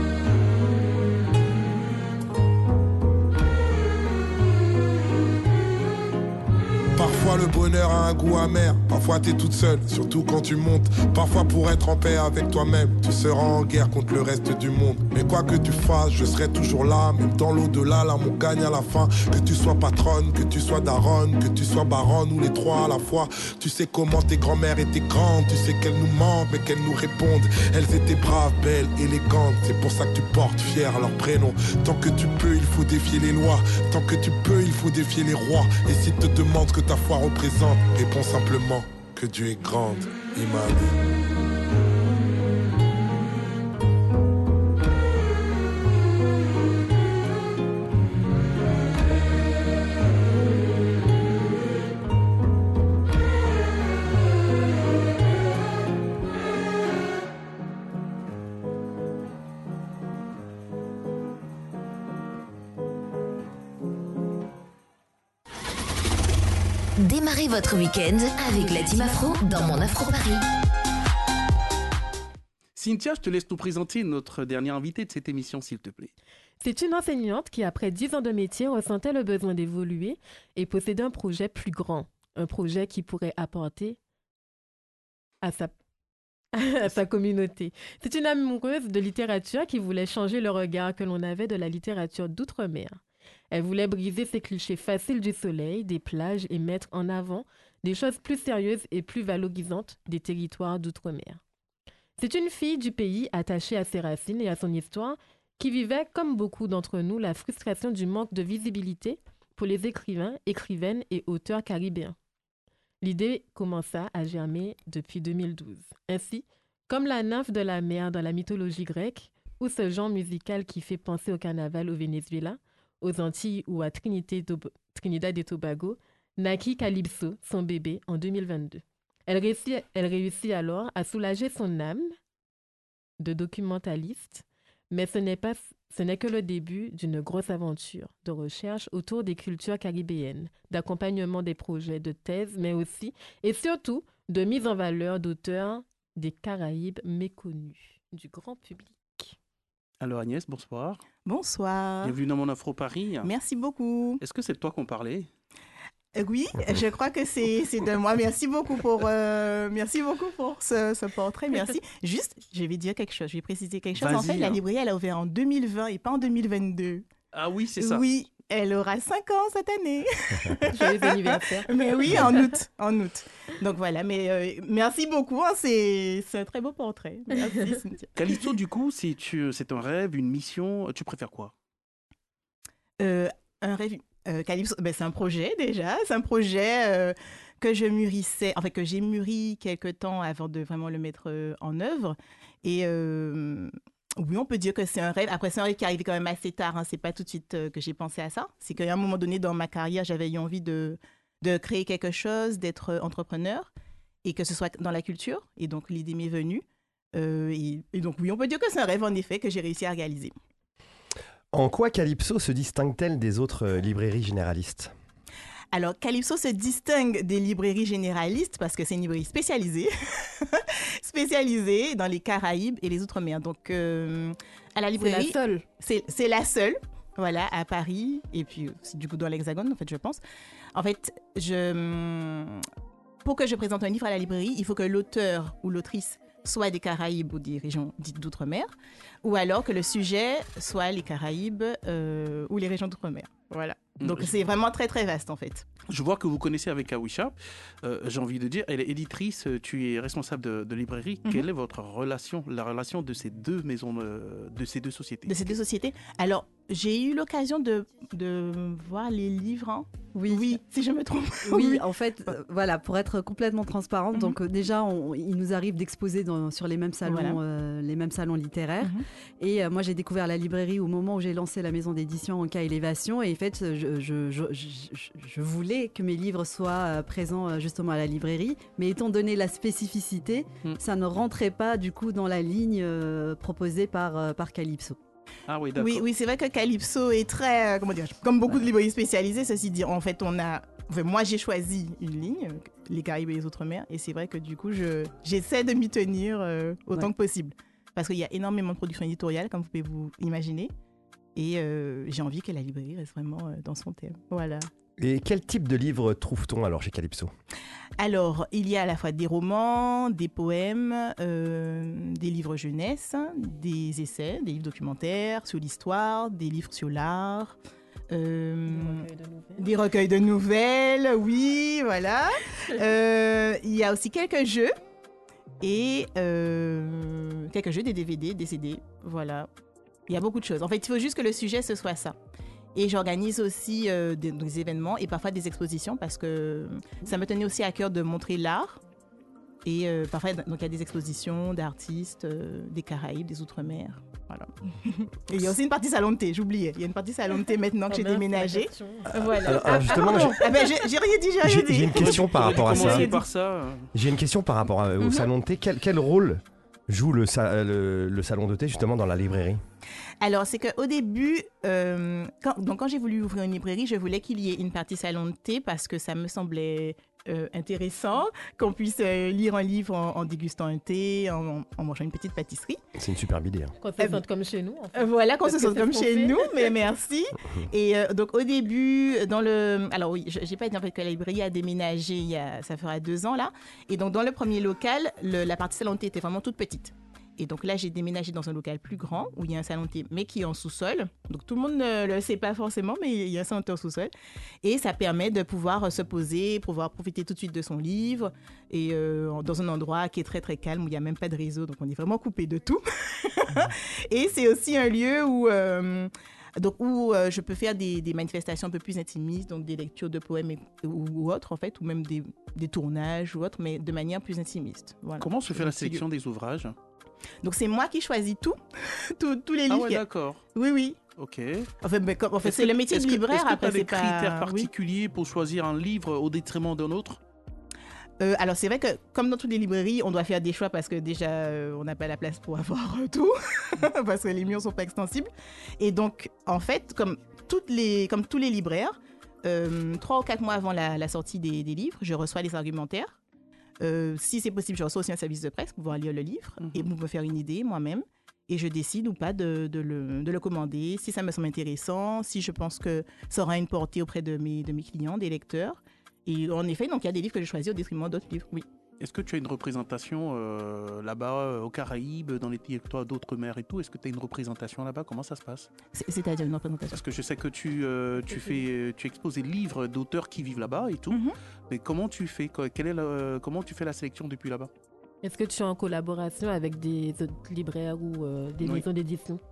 Parfois le bonheur a un goût amer, parfois t'es toute seule, surtout quand tu montes. Parfois pour être en paix avec toi-même, tu seras en guerre contre le reste du monde. Mais quoi que tu fasses, je serai toujours là, même dans l'au-delà, l'amour gagne à la fin. Que tu sois patronne, que tu sois daronne, que tu sois baronne ou les trois à la fois. Tu sais comment tes grand-mères étaient grandes, tu sais qu'elles nous manquent mais qu'elles nous répondent. Elles étaient braves, belles, élégantes, c'est pour ça que tu portes fier leur prénom. Tant que tu peux, il faut défier les lois, tant que tu peux, il faut défier les rois. Et si te demandent ce que ta foi représente, réponds simplement que Dieu est grande. Imani. Démarrez votre week-end avec la Team Afro dans Mon Afro Paris. Cynthia, je te laisse nous présenter notre dernière invitée de cette émission, s'il te plaît. C'est une enseignante qui, après dix ans de métier, ressentait le besoin d'évoluer et possédait un projet plus grand. Un projet qui pourrait apporter à sa, à sa communauté. C'est une amoureuse de littérature qui voulait changer le regard que l'on avait de la littérature d'outre-mer. Elle voulait briser ces clichés faciles du soleil, des plages et mettre en avant des choses plus sérieuses et plus valorisantes des territoires d'outre-mer. C'est une fille du pays attachée à ses racines et à son histoire qui vivait, comme beaucoup d'entre nous, la frustration du manque de visibilité pour les écrivains, écrivaines et auteurs caribéens. L'idée commença à germer depuis deux mille douze. Ainsi, comme la nymphe de la mer dans la mythologie grecque, ou ce genre musical qui fait penser au carnaval au Venezuela, aux Antilles ou à Trinité, Trinidad et Tobago, naquit Calypso, son bébé, en deux mille vingt-deux. Elle réussit, elle réussit alors à soulager son âme de documentaliste, mais ce n'est pas, ce n'est que le début d'une grosse aventure de recherche autour des cultures caribéennes, d'accompagnement des projets de thèse, mais aussi et surtout de mise en valeur d'auteurs des Caraïbes méconnus du grand public. Alors Agnès, bonsoir. Bonsoir. Bienvenue dans Mon Afro Paris. Merci beaucoup. Est-ce que c'est de toi qu'on parlait ? Euh, oui, je crois que c'est, c'est de moi. Merci beaucoup pour, euh, merci beaucoup pour ce, ce portrait. Merci. Juste, je vais dire quelque chose, je vais préciser quelque chose. Vas-y, en fait, la hein. librairie, elle a ouvert en deux mille vingt et pas en deux mille vingt-deux. Ah oui, c'est ça. Oui, elle aura cinq ans cette année. Joyeux anniversaire. Mais oui, en août, en août. Donc voilà, mais euh, merci beaucoup. Hein, c'est, c'est un très beau portrait. Merci, Cynthia. Calypso, du coup, c'est, tu, c'est un rêve, une mission. Tu préfères quoi ? euh, Un rêve. Euh, Calypso, ben, c'est un projet déjà. C'est un projet euh, que je mûrissais, enfin que j'ai mûri quelque temps avant de vraiment le mettre euh, en œuvre. Et euh, Oui, on peut dire que c'est un rêve. Après, c'est un rêve qui est arrivé quand même assez tard. Hein. C'est pas tout de suite euh, que j'ai pensé à ça. C'est qu'à un moment donné dans ma carrière, j'avais eu envie de, de créer quelque chose, d'être euh, entrepreneur, et que ce soit dans la culture. Et donc, l'idée m'est venue. Euh, et, et donc, oui, on peut dire que c'est un rêve, en effet, que j'ai réussi à réaliser. En quoi Calypso se distingue-t-elle des autres euh, librairies généralistes ? Alors, Calypso se distingue des librairies généralistes parce que c'est une librairie spécialisée, spécialisée dans les Caraïbes et les Outre-mer. Donc, euh, à la librairie... C'est la seule. C'est, c'est la seule, voilà, à Paris et puis aussi, du coup, dans l'Hexagone, en fait, je pense. En fait, je, pour que je présente un livre à la librairie, il faut que l'auteur ou l'autrice soit des Caraïbes ou des régions dites d'Outre-mer, ou alors que le sujet soit les Caraïbes euh, ou les régions d'Outre-mer. Voilà. Donc, c'est vraiment très, très vaste, en fait. Je vois que vous connaissez avec Awisha. Euh, j'ai envie de dire, elle est éditrice, tu es responsable de, de librairie. Mm-hmm. Quelle est votre relation, la relation de ces deux maisons, de, de ces deux sociétés De ces deux sociétés. Alors, j'ai eu l'occasion de, de voir les livres. Hein. Oui. oui, si je me trompe. Oui, en fait, euh, voilà, pour être complètement transparente, mm-hmm. donc euh, déjà, on, il nous arrive d'exposer dans, sur les mêmes salons, voilà. euh, les mêmes salons littéraires. Mm-hmm. Et euh, moi, j'ai découvert la librairie au moment où j'ai lancé la maison d'édition Anka Élévation. Et en fait, je, je, je, je, je voulais que mes livres soient euh, présents euh, justement à la librairie, mais étant donné la spécificité, mm. ça ne rentrait pas du coup dans la ligne euh, proposée par, euh, par Calypso. Ah oui, d'accord. Oui, oui, c'est vrai que Calypso est très, euh, comment dire, comme beaucoup de librairies spécialisées, ceci dit, en fait, on a, enfin, moi j'ai choisi une ligne, les Caraïbes et les Outre-mer, et c'est vrai que du coup, je, j'essaie de m'y tenir euh, autant ouais. que possible, parce qu'il y a énormément de production éditoriale, comme vous pouvez vous imaginer, et euh, j'ai envie que la librairie reste vraiment euh, dans son thème. Voilà. Et quel type de livres trouve-t-on alors chez Calypso ? Alors, il y a à la fois des romans, des poèmes, euh, des livres jeunesse, des essais, des livres documentaires sur l'histoire, des livres sur l'art, euh, des recueils de nouvelles, oui, voilà. euh, il y a aussi quelques jeux et euh, quelques jeux, des D V D, des C D, voilà. Il y a beaucoup de choses. En fait, il faut juste que le sujet, ce soit ça. Et j'organise aussi euh, des, des événements et parfois des expositions parce que ça me tenait aussi à cœur de montrer l'art. Et euh, parfois, donc, il y a des expositions d'artistes, euh, des Caraïbes, des Outre-mer. Voilà. Et il y a aussi une partie salon de thé, j'oubliais. Il y a une partie salon de thé maintenant que oh j'ai ben, déménagé. Voilà. Alors, alors justement, ah, ah, ben, j'ai, j'ai rien dit, j'ai rien j'ai, dit. J'ai une question par rapport à ça. Par ça. J'ai une question par rapport à, au mm-hmm. salon de thé. Quel, quel rôle joue le, le, le salon de thé justement dans la librairie ? Alors, c'est qu'au début, euh, quand, donc quand j'ai voulu ouvrir une librairie, je voulais qu'il y ait une partie salon de thé parce que ça me semblait euh, intéressant qu'on puisse euh, lire un livre en, en dégustant un thé, en, en mangeant une petite pâtisserie. C'est une superbe idée. Hein. Qu'on se sente euh, comme chez nous. En fait. Voilà, qu'on parce se sente comme chez fait. nous, mais merci. Et euh, donc, au début, dans le... Alors oui, je n'ai pas dit en fait que la librairie a déménagé, il y a, ça fera deux ans là. Et donc, dans le premier local, le, la partie salon de thé était vraiment toute petite. Et donc là, j'ai déménagé dans un local plus grand où il y a un salon de thé, mais qui est en sous-sol. Donc tout le monde ne le sait pas forcément, mais il y a un salon de thé en sous-sol. Et ça permet de pouvoir se poser, pouvoir profiter tout de suite de son livre. Et euh, dans un endroit qui est très très calme, où il n'y a même pas de réseau. Donc on est vraiment coupé de tout. Et c'est aussi un lieu où... Euh, Donc, où euh, je peux faire des, des manifestations un peu plus intimistes, donc des lectures de poèmes et, ou, ou autres, en fait, ou même des, des tournages ou autres, mais de manière plus intimiste. Voilà. Comment se fait la sélection des ouvrages ? Donc, c'est moi qui choisis tout, tout tous les livres. Ah ouais, d'accord. Oui, oui. Ok. Enfin, ben, comme, en fait, c'est que, le métier de libraire. Est-ce que tu as des pas... critères particuliers oui. pour choisir un livre au détriment d'un autre ? Euh, alors, c'est vrai que, comme dans toutes les librairies, on doit faire des choix parce que déjà, euh, on n'a pas la place pour avoir tout, parce que les murs ne sont pas extensibles. Et donc, en fait, comme, toutes les, comme tous les libraires, euh, trois ou quatre mois avant la, la sortie des, des livres, je reçois les argumentaires. Euh, si c'est possible, je reçois aussi un service de presse pour pouvoir lire le livre mm-hmm. et pour me faire une idée moi-même. Et je décide ou pas de, de, le, de le commander, si ça me semble intéressant, si je pense que ça aura une portée auprès de mes, de mes clients, des lecteurs. Et en effet, donc il y a des livres que je choisis au détriment d'autres livres, oui. Est-ce que tu as une représentation euh, là-bas, euh, aux Caraïbes, dans les territoires d'outre-mer et tout ? Est-ce que tu as une représentation là-bas ? Comment ça se passe ? C'est, C'est-à-dire une représentation ? Parce que je sais que tu, euh, tu, fais, tu exposes des livres d'auteurs qui vivent là-bas et tout. Mm-hmm. Mais comment tu fais ? Quelle est la, comment tu fais la sélection depuis là-bas ? Est-ce que tu es en collaboration avec des autres libraires ou euh, des oui. maisons d'édition ?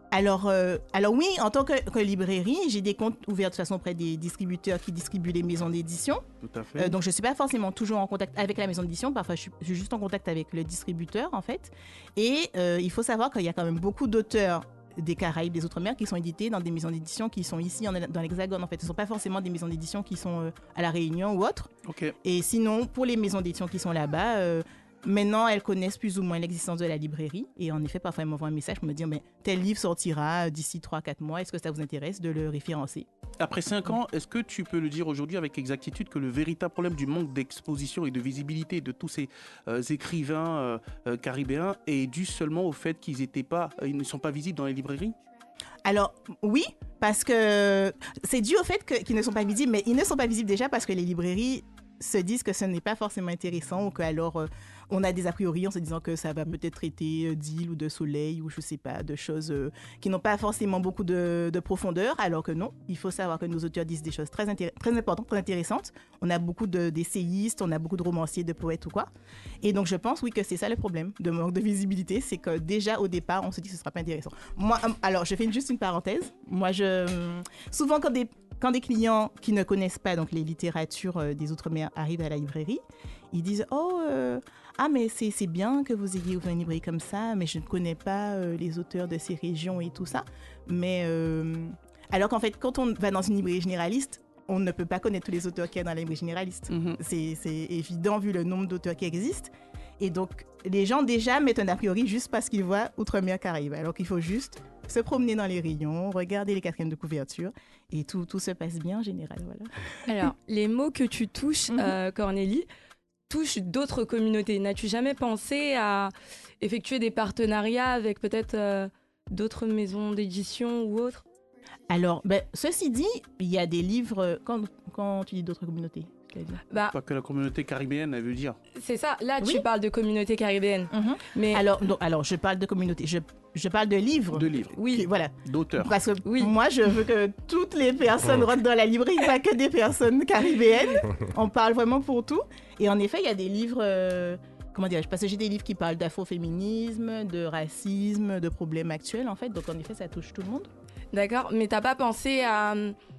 Alors, euh, alors oui, en tant que, que librairie, j'ai des comptes ouverts de toute façon auprès des distributeurs qui distribuent les maisons d'édition. Tout à fait. Euh, donc je ne suis pas forcément toujours en contact avec la maison d'édition. Parfois, je suis, je suis juste en contact avec le distributeur, en fait. Et euh, il faut savoir qu'il y a quand même beaucoup d'auteurs des Caraïbes, des Outre-mer, qui sont édités dans des maisons d'édition qui sont ici en, dans l'Hexagone. En fait, ce ne sont pas forcément des maisons d'édition qui sont euh, à La Réunion ou autres. Ok. Et sinon, pour les maisons d'édition qui sont là-bas, euh, maintenant, elles connaissent plus ou moins l'existence de la librairie. Et en effet, parfois, elles m'envoient un message pour me dire mais tel livre sortira d'ici trois à quatre mois. Est-ce que ça vous intéresse de le référencer? Après cinq ans, est-ce que tu peux le dire aujourd'hui avec exactitude que le véritable problème du manque d'exposition et de visibilité de tous ces euh, écrivains euh, euh, caribéens est dû seulement au fait qu'ils étaient pas, euh, ils ne sont pas visibles dans les librairies? Alors, oui, parce que c'est dû au fait que, qu'ils ne sont pas visibles, mais ils ne sont pas visibles déjà parce que les librairies se disent que ce n'est pas forcément intéressant ou qu'alors euh, on a des a priori en se disant que ça va peut-être traiter euh, d'île ou de soleil ou je sais pas, de choses euh, qui n'ont pas forcément beaucoup de, de profondeur, alors que non, il faut savoir que nos auteurs disent des choses très, intér- très importantes, très intéressantes. On a beaucoup de, d'essayistes, on a beaucoup de romanciers, de poètes ou quoi. Et donc je pense, oui, que c'est ça le problème de manque de visibilité, c'est que déjà au départ, on se dit que ce ne sera pas intéressant. Moi, euh, alors je fais juste une parenthèse. Moi, je souvent quand des Quand des clients qui ne connaissent pas donc, les littératures euh, des Outre-mer arrivent à la librairie, ils disent « Oh, euh, ah, mais c'est, c'est bien que vous ayez ouvert une librairie comme ça, mais je ne connais pas euh, les auteurs de ces régions et tout ça. » Mais euh, alors qu'en fait, quand on va dans une librairie généraliste, on ne peut pas connaître tous les auteurs qu'il y a dans la librairie généraliste. Mm-hmm. C'est, c'est évident vu le nombre d'auteurs qui existent. Et donc, les gens déjà mettent un a priori juste parce qu'ils voient Outre-mer Caraïbes. Alors qu'il faut juste se promener dans les rayons, regarder les quatrièmes de couverture et tout, tout se passe bien en général. Voilà. Alors, les mots que tu touches, mm-hmm. euh, Cornélie, touchent d'autres communautés. N'as-tu jamais pensé à effectuer des partenariats avec peut-être euh, d'autres maisons d'édition ou autres? Alors, ben, ceci dit, il y a des livres... Quand, quand tu dis d'autres communautés, bah, pas que la communauté caribéenne, elle veut dire. C'est ça, là oui. tu parles de communauté caribéenne. Mm-hmm. Mais... Alors, non, alors, je parle de communauté, je, je parle de livres. De livres. Oui. Qui, voilà. D'auteurs. Parce que oui. moi, je veux que toutes les personnes rentrent dans la librairie, pas que des personnes caribéennes. On parle vraiment pour tout. Et en effet, il y a des livres... Euh, comment dirais-je? Parce que j'ai des livres qui parlent d'afroféminisme, de racisme, de problèmes actuels, en fait. Donc, en effet, ça touche tout le monde. D'accord, mais t'as pas pensé à...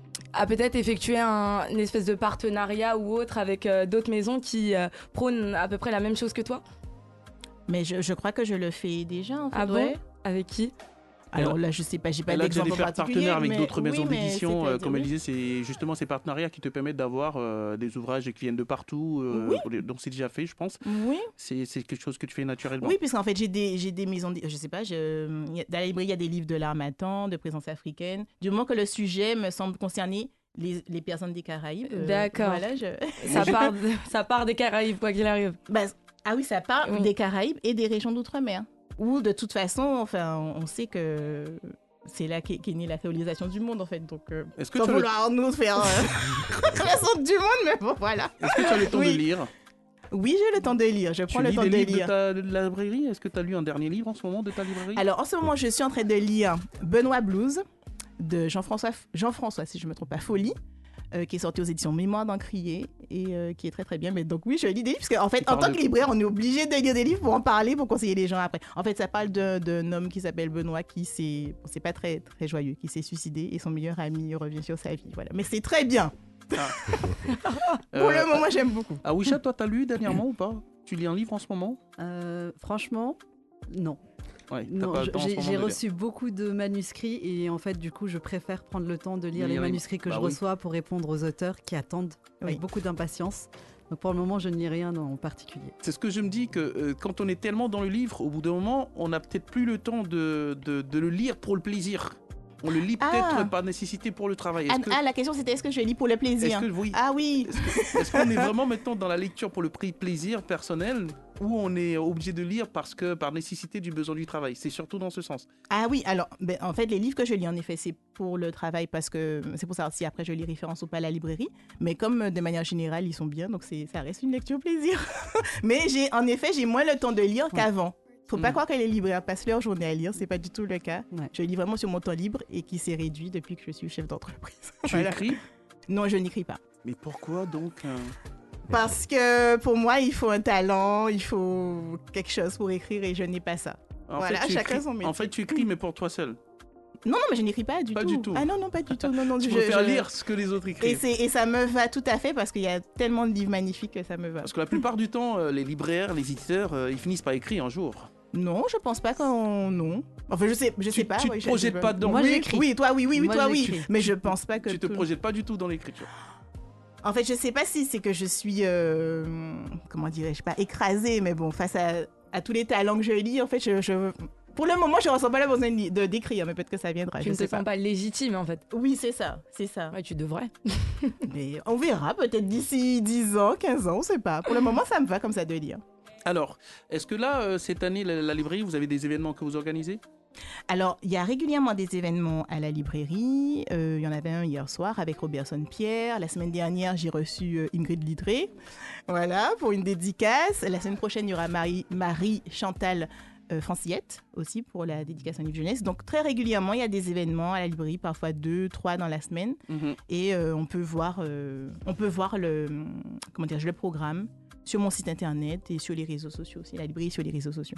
à peut-être effectuer un, une espèce de partenariat ou autre avec euh, d'autres maisons qui euh, prônent à peu près la même chose que toi? Mais je, je crois que je le fais déjà, en fait. Ah bon? Ouais. Avec qui? Alors là, je sais pas, j'ai pas elle d'exemple en particulier. Elle a des partenaires avec mais... d'autres maisons oui, d'édition. Euh, comme oui. elle disait, c'est justement ces partenariats qui te permettent d'avoir euh, des ouvrages qui viennent de partout. Euh, oui. les... Donc c'est déjà fait, je pense. Oui. C'est, c'est quelque chose que tu fais naturellement. Oui, puisqu'en fait, j'ai des, j'ai des maisons... Je sais pas, je... dans la librairie, il y a des livres de l'Harmattan, de présence africaine. Du moment que le sujet me semble concerner les, les personnes des Caraïbes. Euh, D'accord. Voilà, je... ça, part de, ça part des Caraïbes, quoi qu'il arrive. Bah, ah oui, ça part oui. des Caraïbes et des régions d'outre-mer. Où, de toute façon, enfin, on sait que... c'est là qu'est, qu'est née la colonisation du monde, en fait. Donc, euh, Est-ce que sans tu vouloir le... nous faire euh, la sorte du monde, mais bon, voilà. Est-ce que tu as le temps oui. de lire? Oui, j'ai le temps de lire. Je prends tu le lis temps des de livres lire. De ta de la librairie? Est-ce que tu as lu un dernier livre en ce moment de ta librairie? Alors, en ce moment, je suis en train de lire Benoît Blues de Jean-François, Jean-François si je ne me trompe pas, Folie. Euh, qui est sorti aux éditions Mémoire d'Encrier et euh, qui est très très bien. Mais donc oui, je lis des livres parce qu'en fait, en tant de... que libraire, on est obligé de lire des livres pour en parler, pour conseiller les gens après. En fait, ça parle de, d'un homme qui s'appelle Benoît qui s'est, c'est pas très très joyeux, qui s'est suicidé et son meilleur ami revient sur sa vie. Voilà, mais c'est très bien. Ah. Pour euh, le moment, euh, j'aime beaucoup. Aouisha, toi, t'as lu dernièrement ou pas? Tu lis un livre en ce moment? euh, Franchement, non. Ouais, non, j'ai, j'ai reçu lire. beaucoup de manuscrits et en fait, du coup, je préfère prendre le temps de lire les manuscrits que bah je oui. reçois pour répondre aux auteurs qui attendent oui. avec beaucoup d'impatience. Donc pour le moment, je ne lis rien en particulier. C'est ce que je me dis, que euh, quand on est tellement dans le livre, au bout d'un moment, on n'a peut-être plus le temps de, de, de le lire pour le plaisir. On le lit peut-être ah. par nécessité pour le travail. Ah, que... ah, la question c'était est-ce que je lis pour le plaisir? Est-ce que, oui. Ah oui. Est-ce, que, est-ce qu'on est vraiment maintenant dans la lecture pour le plaisir personnel ou on est obligé de lire parce que par nécessité du besoin du travail? C'est surtout dans ce sens. Ah oui, alors ben, en fait les livres que je lis en effet c'est pour le travail parce que c'est pour savoir si après je lis référence ou pas à la librairie. Mais comme de manière générale ils sont bien donc c'est, ça reste une lecture plaisir. Mais j'ai en effet j'ai moins le temps de lire ouais. qu'avant. Faut pas mmh. croire que les libraires passent leur journée à lire, c'est pas du tout le cas. Ouais. Je lis vraiment sur mon temps libre et qui s'est réduit depuis que je suis chef d'entreprise. Tu voilà. écris? Non, je n'écris pas. Mais pourquoi donc euh... Parce que pour moi, il faut un talent, il faut quelque chose pour écrire et je n'ai pas ça. En voilà, fait, chacun écris... son métier. En fait, tu écris mais pour toi seul. Non, non, mais je n'écris pas du pas tout. du tout. Ah non, non, pas du tout. Non, non, tu je, préfères je... lire ce que les autres écrivent. Et, c'est, et ça me va tout à fait parce qu'il y a tellement de livres magnifiques que ça me va. Parce que la plupart du temps, euh, les libraires, les éditeurs, euh, ils finissent par écrire un jour. Non, je pense pas qu'on... Non. Enfin, je sais, je sais pas. Tu ouais, te je- projettes je- pas dedans. Moi, Oui, j'écris. Oui, toi, oui, oui, oui, Moi, toi, oui. j'écris. Mais je pense pas que... Tu te tout- projettes pas du tout dans l'écriture. En fait, je sais pas si c'est que je suis... euh, Comment dirais-je pas écrasée, mais bon, face à, à tous les talents que je lis, en fait, je... je... Pour le moment, je ressens pas la besoin de, de- d'écrire, mais peut-être que ça viendra. Tu je ne te sais sens pas. pas légitime en fait. Oui, c'est ça, c'est ça. Ouais, tu devrais. Mais on verra peut-être d'ici dix ans, quinze ans, on sait pas. Pour le moment, ça me va comme ça de lire. Alors, est-ce que là, euh, cette année, la, la librairie, vous avez des événements que vous organisez? Alors, il y a régulièrement des événements à la librairie. Euh, il y en avait un hier soir avec Robertson Pierre. La semaine dernière, j'ai reçu euh, Ingrid Lidré. Voilà, pour une dédicace. La semaine prochaine, il y aura Marie, Marie Chantal euh, Francillette aussi pour la dédicace en livre jeunesse. Donc, très régulièrement, il y a des événements à la librairie, parfois deux, trois dans la semaine. Mhm. Et euh, on peut voir, euh, on peut voir le, comment dire, le programme sur mon site internet et sur les réseaux sociaux aussi. La librairie sur les réseaux sociaux.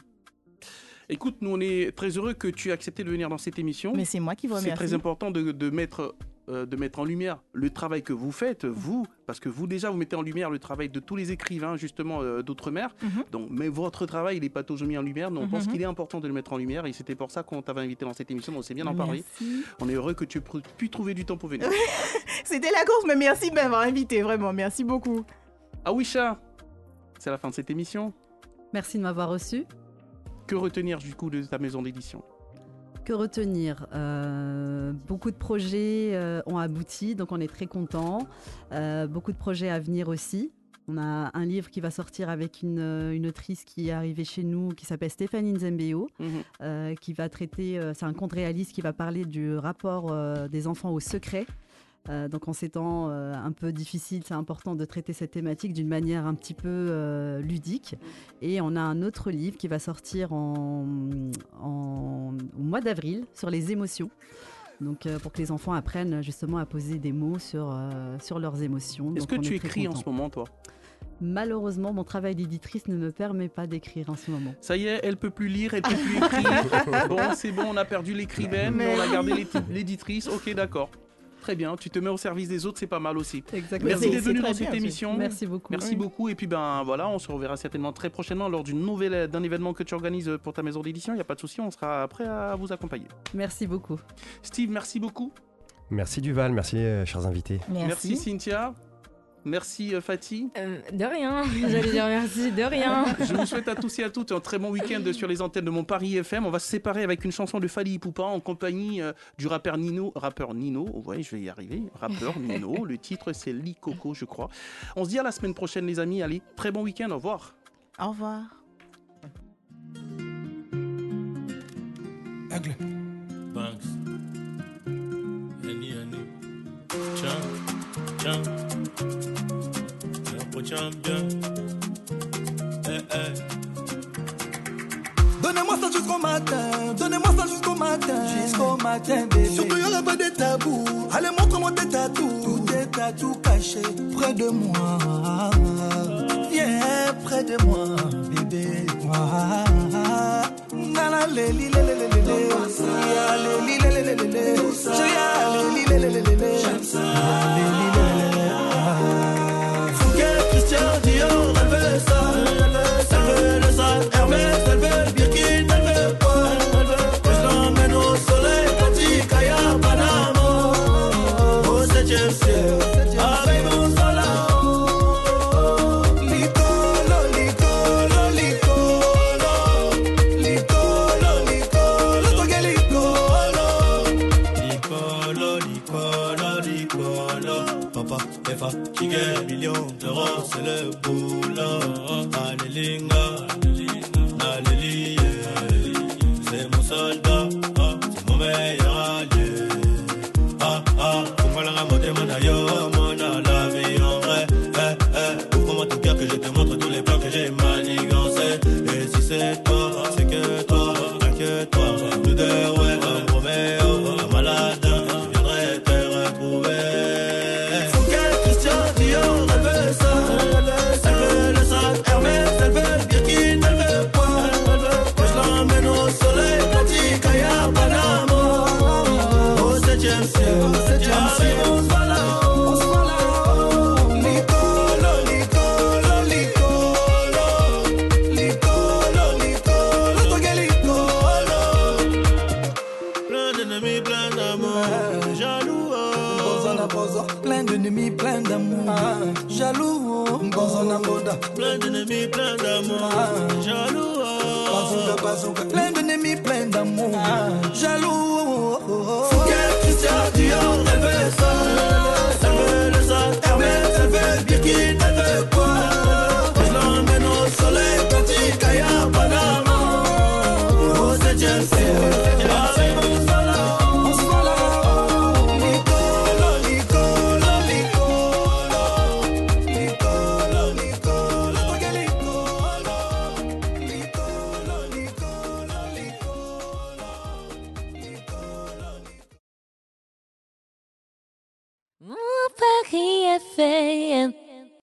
Écoute, nous on est très heureux que tu aies accepté de venir dans cette émission. Mais c'est moi qui vous remercie. C'est très important de, de mettre, euh, de mettre en lumière le travail que vous faites, vous, parce que vous déjà vous mettez en lumière le travail de tous les écrivains justement euh, d'outre-mer. Mhm. Donc, mais votre travail il n'est pas toujours mis en lumière. Donc on pense Mhm. qu'il est important de le mettre en lumière et c'était pour ça qu'on t'avait invité dans cette émission. Donc c'est bien d'en parler. Merci. On est heureux que tu aies pr- pu trouver du temps pour venir. C'était la course, mais merci de m'avoir invité, vraiment. Merci beaucoup. Awisha, c'est la fin de cette émission. Merci de m'avoir reçu. Que retenir du coup de ta maison d'édition? Que retenir Euh, Beaucoup de projets euh, ont abouti, donc on est très contents. Euh, beaucoup de projets à venir aussi. On a un livre qui va sortir avec une, euh, une autrice qui est arrivée chez nous, qui s'appelle Stéphanie Nzembeo, Mhm. euh, qui va traiter, euh, c'est un conte réaliste qui va parler du rapport euh, des enfants au secret. Euh, donc en ces temps euh, un peu difficiles, c'est important de traiter cette thématique d'une manière un petit peu euh, ludique. Et on a un autre livre qui va sortir en, en- au mois d'avril sur les émotions. Donc euh, pour que les enfants apprennent justement à poser des mots sur, euh, sur leurs émotions. Est-ce Donc, que on tu est très écris en contents. ce moment toi? Malheureusement, mon travail d'éditrice ne me permet pas d'écrire en ce moment. Ça y est, elle peut plus lire, elle peut plus écrire. Bon, c'est bon, on a perdu l'écrivaine, mais on a gardé l'édi- l'éditrice. Ok, d'accord. Très bien, tu te mets au service des autres, c'est pas mal aussi. Exactement. Merci C'est- d'être c'est venu très dans cette bien, émission. Merci beaucoup. Merci Oui. beaucoup. Et puis ben voilà, on se reverra certainement très prochainement lors d'une nouvelle d'un événement que tu organises pour ta maison d'édition. Il n'y a pas de souci, on sera prêt à vous accompagner. Merci beaucoup. Steve, merci beaucoup. Merci Duval, merci euh, chers invités. Merci, Cynthia. Merci euh, Fatih. Euh, de rien, j'allais dire merci, de rien. Je vous souhaite à tous et à toutes un très bon week-end sur les antennes de Mon Paris F M. On va se séparer avec une chanson de Fally Ipupa en compagnie euh, du rappeur Nino. Rappeur Nino, ouais, je vais y arriver. Rappeur Nino. Le titre c'est Li Coco, je crois. On se dit à la semaine prochaine, les amis. Allez, très bon week-end. Au revoir. Au revoir. Aigle. Banks. Any, any. Champ, champ. Pour champion. Eh, eh. Donnez-moi ça jusqu'au matin, donnez-moi ça jusqu'au matin, jusqu'au matin, bébé. Surtout y'a là-bas des tabous, allez montre-moi tes tatous, tous tes tatous cachés près de moi. Viens près de moi, bébé. Nana leli leli leli leli, ya leli leli leli leli, je ya leli leli leli leli, ya leli leli leli. Fouquet, Christian Dior, elle veut ça, elle veut le sac Hermès, elle veut le Birkin, elle veut quoi, elle veut que je l'emmène au soleil, Tati, Kaya, Panama, au septième ciel, avec mon soleil. Licolo, licolo, licolo, licolo, licolo, toi qui licolo. Licolo, licolo, licolo. Papa est fatigué, millions d'euros, c'est le boulot. Allélinga, alléluia. C'est mon soldat, ah, c'est mon meilleur allié. Ah, ah, pour moi la mode mon aïe, mon a la vie en vrai. Eh, eh, ouvre-moi ton cœur que je te montre tous les plans que j'ai manigancés. Et si c'est toi, c'est que toi, inquiète-toi. Nous deux, ouais, un Roméo, un maladin, je viendrai te retrouver. Fouquet, Christian Dior, elle veut ça, elle veut le sac Hermès, elle veut le Birkin, elle veut quoi, elle veut que je l'emmène au soleil, Tati, jaloux, dans un amoda. Plein d'ennemis, plein d'amour, jaloux. Bazooka, bazooka, plein d'ennemis, plein d'amour, jaloux. Fouquet, Christian Dior, elle veut ça, elle veut le ça, Hermès, elle veut Birkin.